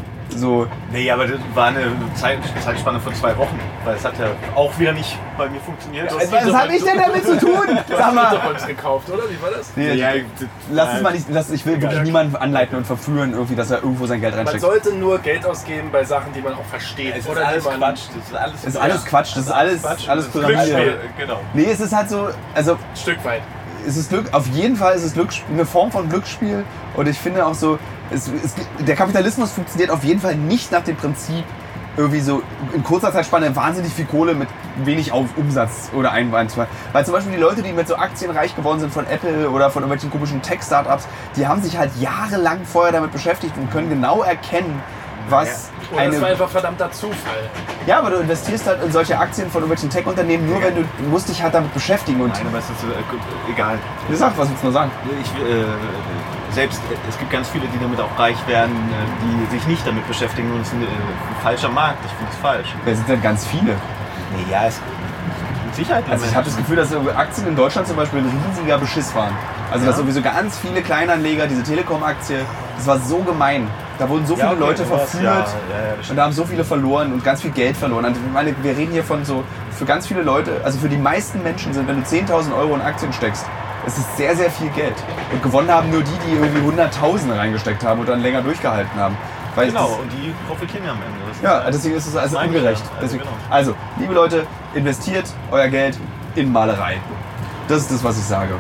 So. Nee, aber das war eine Zeit, Zeitspanne von zwei Wochen, weil es hat ja auch wieder nicht bei mir funktioniert. Was, was habe ich denn damit zu tun? Sag mal. Du gekauft, oder? Wie war das? Nee, Ja, lass es mal nicht, lass, ich will wirklich niemanden anleiten und verführen, irgendwie, dass er irgendwo sein Geld Man reinsteckt. sollte nur Geld ausgeben bei Sachen, die man auch versteht. Es ist oder alles die man Quatsch. Das ist alles, Das ist alles Quatsch, das ist alles, Quatsch. alles Das ist Pyramide. Glücksspiel. Genau. Nee, es ist halt so, also Ein Stück weit. es ist Glück, auf jeden Fall ist es Glücksspiel, eine Form von Glücksspiel und ich finde auch so, es, es, der Kapitalismus funktioniert auf jeden Fall nicht nach dem Prinzip, irgendwie so in kurzer Zeitspanne wahnsinnig viel Kohle mit wenig auf Umsatz oder Einwand. Weil zum Beispiel die Leute, die mit so Aktien reich geworden sind von Apple oder von irgendwelchen komischen Tech-Startups, die haben sich halt jahrelang vorher damit beschäftigt und können genau erkennen, was Oder das war eine... einfach verdammter Zufall. Ja, aber du investierst halt in solche Aktien von irgendwelchen Tech-Unternehmen nur, wenn du, du musst dich halt damit beschäftigen. Und Nein, aber es ist äh, egal. wie gesagt, was willst du nur sagen? Ich, äh, selbst, äh, es gibt ganz viele, die damit auch reich werden, äh, die sich nicht damit beschäftigen und es ist ein, äh, ein falscher Markt. Ich finde es falsch. Wer sind denn ganz viele? Nee, ja, es mit Sicherheit. Also ich habe das Gefühl, dass Aktien in Deutschland zum Beispiel ein riesiger Beschiss waren. Also dass Ja. sowieso ganz viele Kleinanleger, diese Telekom-Aktie, das war so gemein. Da wurden so viele Ja, okay, Leute sowas, verführt ja, ja, ja, das und da haben so viele verloren und ganz viel Geld verloren. Und ich meine, wir reden hier von so, für ganz viele Leute, also für die meisten Menschen sind, wenn du zehntausend Euro in Aktien steckst, es ist sehr, sehr viel Geld. Und gewonnen haben nur die, die irgendwie hunderttausend reingesteckt haben und dann länger durchgehalten haben. Weil Genau, das, und die profitieren ja am Ende. Das ist ja, halt- deswegen ist es also das meine ich ungerecht. ja. Also, Deswegen, genau. also, liebe Leute, investiert euer Geld in Malerei. Das ist das, was ich sage.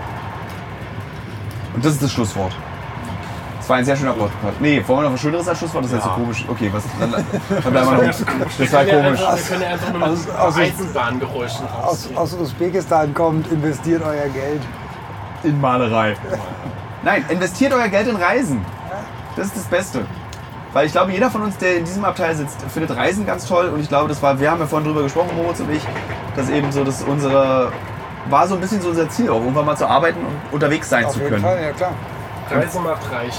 Und das ist das Schlusswort. Das war ein sehr schöner Podcast. Nee, wollen wir noch was Schöneres als Schlusswort? Das ist Ja. jetzt so komisch. Okay, was, dann, dann bleiben wir noch. Das war Wir können ja komisch. einfach- Wir können ja einfach nur Aus- mit aus- Eisenbahngeräuschen Aus, rausziehen. aus Usbekistan kommt, investiert euer Geld. In Malerei. Nein, investiert euer Geld in Reisen. Das ist das Beste. Weil ich glaube, jeder von uns, der in diesem Abteil sitzt, findet Reisen ganz toll. Und ich glaube, das war, wir haben ja vorhin drüber gesprochen, Moritz und ich, dass eben so, dass unsere, war so ein bisschen so unser Ziel auch, irgendwann mal zu arbeiten und unterwegs sein Auf zu jeden können. Fall, ja klar. Reise macht reich.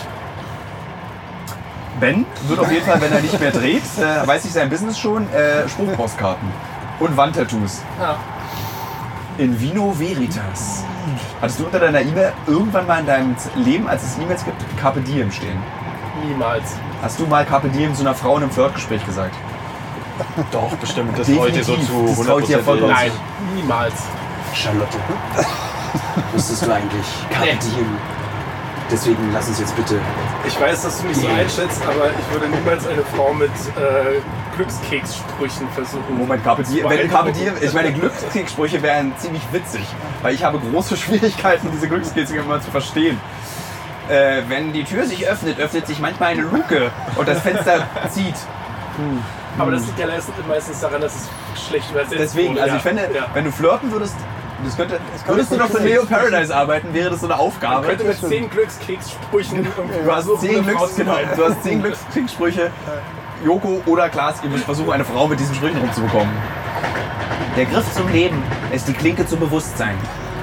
Ben wird auf jeden Fall, wenn er nicht mehr dreht, äh, weiß ich sein Business schon, äh, Spruchpostkarten und Wandtattoos. Ja. In Vino Veritas. Hattest du unter deiner E-Mail irgendwann mal in deinem Leben, als es E-Mails gibt, Carpe Diem stehen? Niemals. Hast du mal Carpe Diem zu einer Frau in einem Flirtgespräch gesagt? Doch, bestimmt. Das Definitiv. heute so zu Das hundert traut dir Prozent. vollkommen Nein, niemals. Charlotte, wusstest du eigentlich Carpe Diem? Deswegen lass uns jetzt bitte. Ich weiß, dass du mich so einschätzt, aber ich würde niemals eine Frau mit äh, Glückskekssprüchen versuchen. Moment, Carpe Diem, wenn Carpe Diem, ich meine, Glückskekssprüche wären ziemlich witzig, weil ich habe große Schwierigkeiten, diese Glückskekse immer zu verstehen. Äh, wenn die Tür sich öffnet, öffnet sich manchmal eine Luke und das Fenster zieht. Aber das liegt ja meistens daran, dass es schlecht übersetzt Deswegen, wurde. also Ja. ich finde, Ja. wenn du flirten würdest, das könnte, würdest du doch für Leo Paradise arbeiten, wäre das so eine Man Aufgabe. könnte mit zehn Glückskekssprüchen irgendwie Du hast versuchen, zehn, eine Frau Glücks, zu genau, halten. du hast zehn Glückskekssprüche. Joko oder Klaas, ihr müsst versuchen, eine Frau mit diesen Sprüchen rumzubekommen. Der Griff zum Leben ist die Klinke zum Bewusstsein.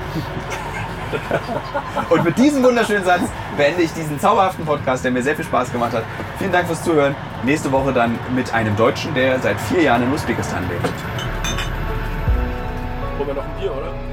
Und mit diesem wunderschönen Satz beende ich diesen zauberhaften Podcast, der mir sehr viel Spaß gemacht hat. Vielen Dank fürs Zuhören. Nächste Woche dann mit einem Deutschen, der seit vier Jahren in Usbekistan lebt. Wollen wir noch ein Bier, oder?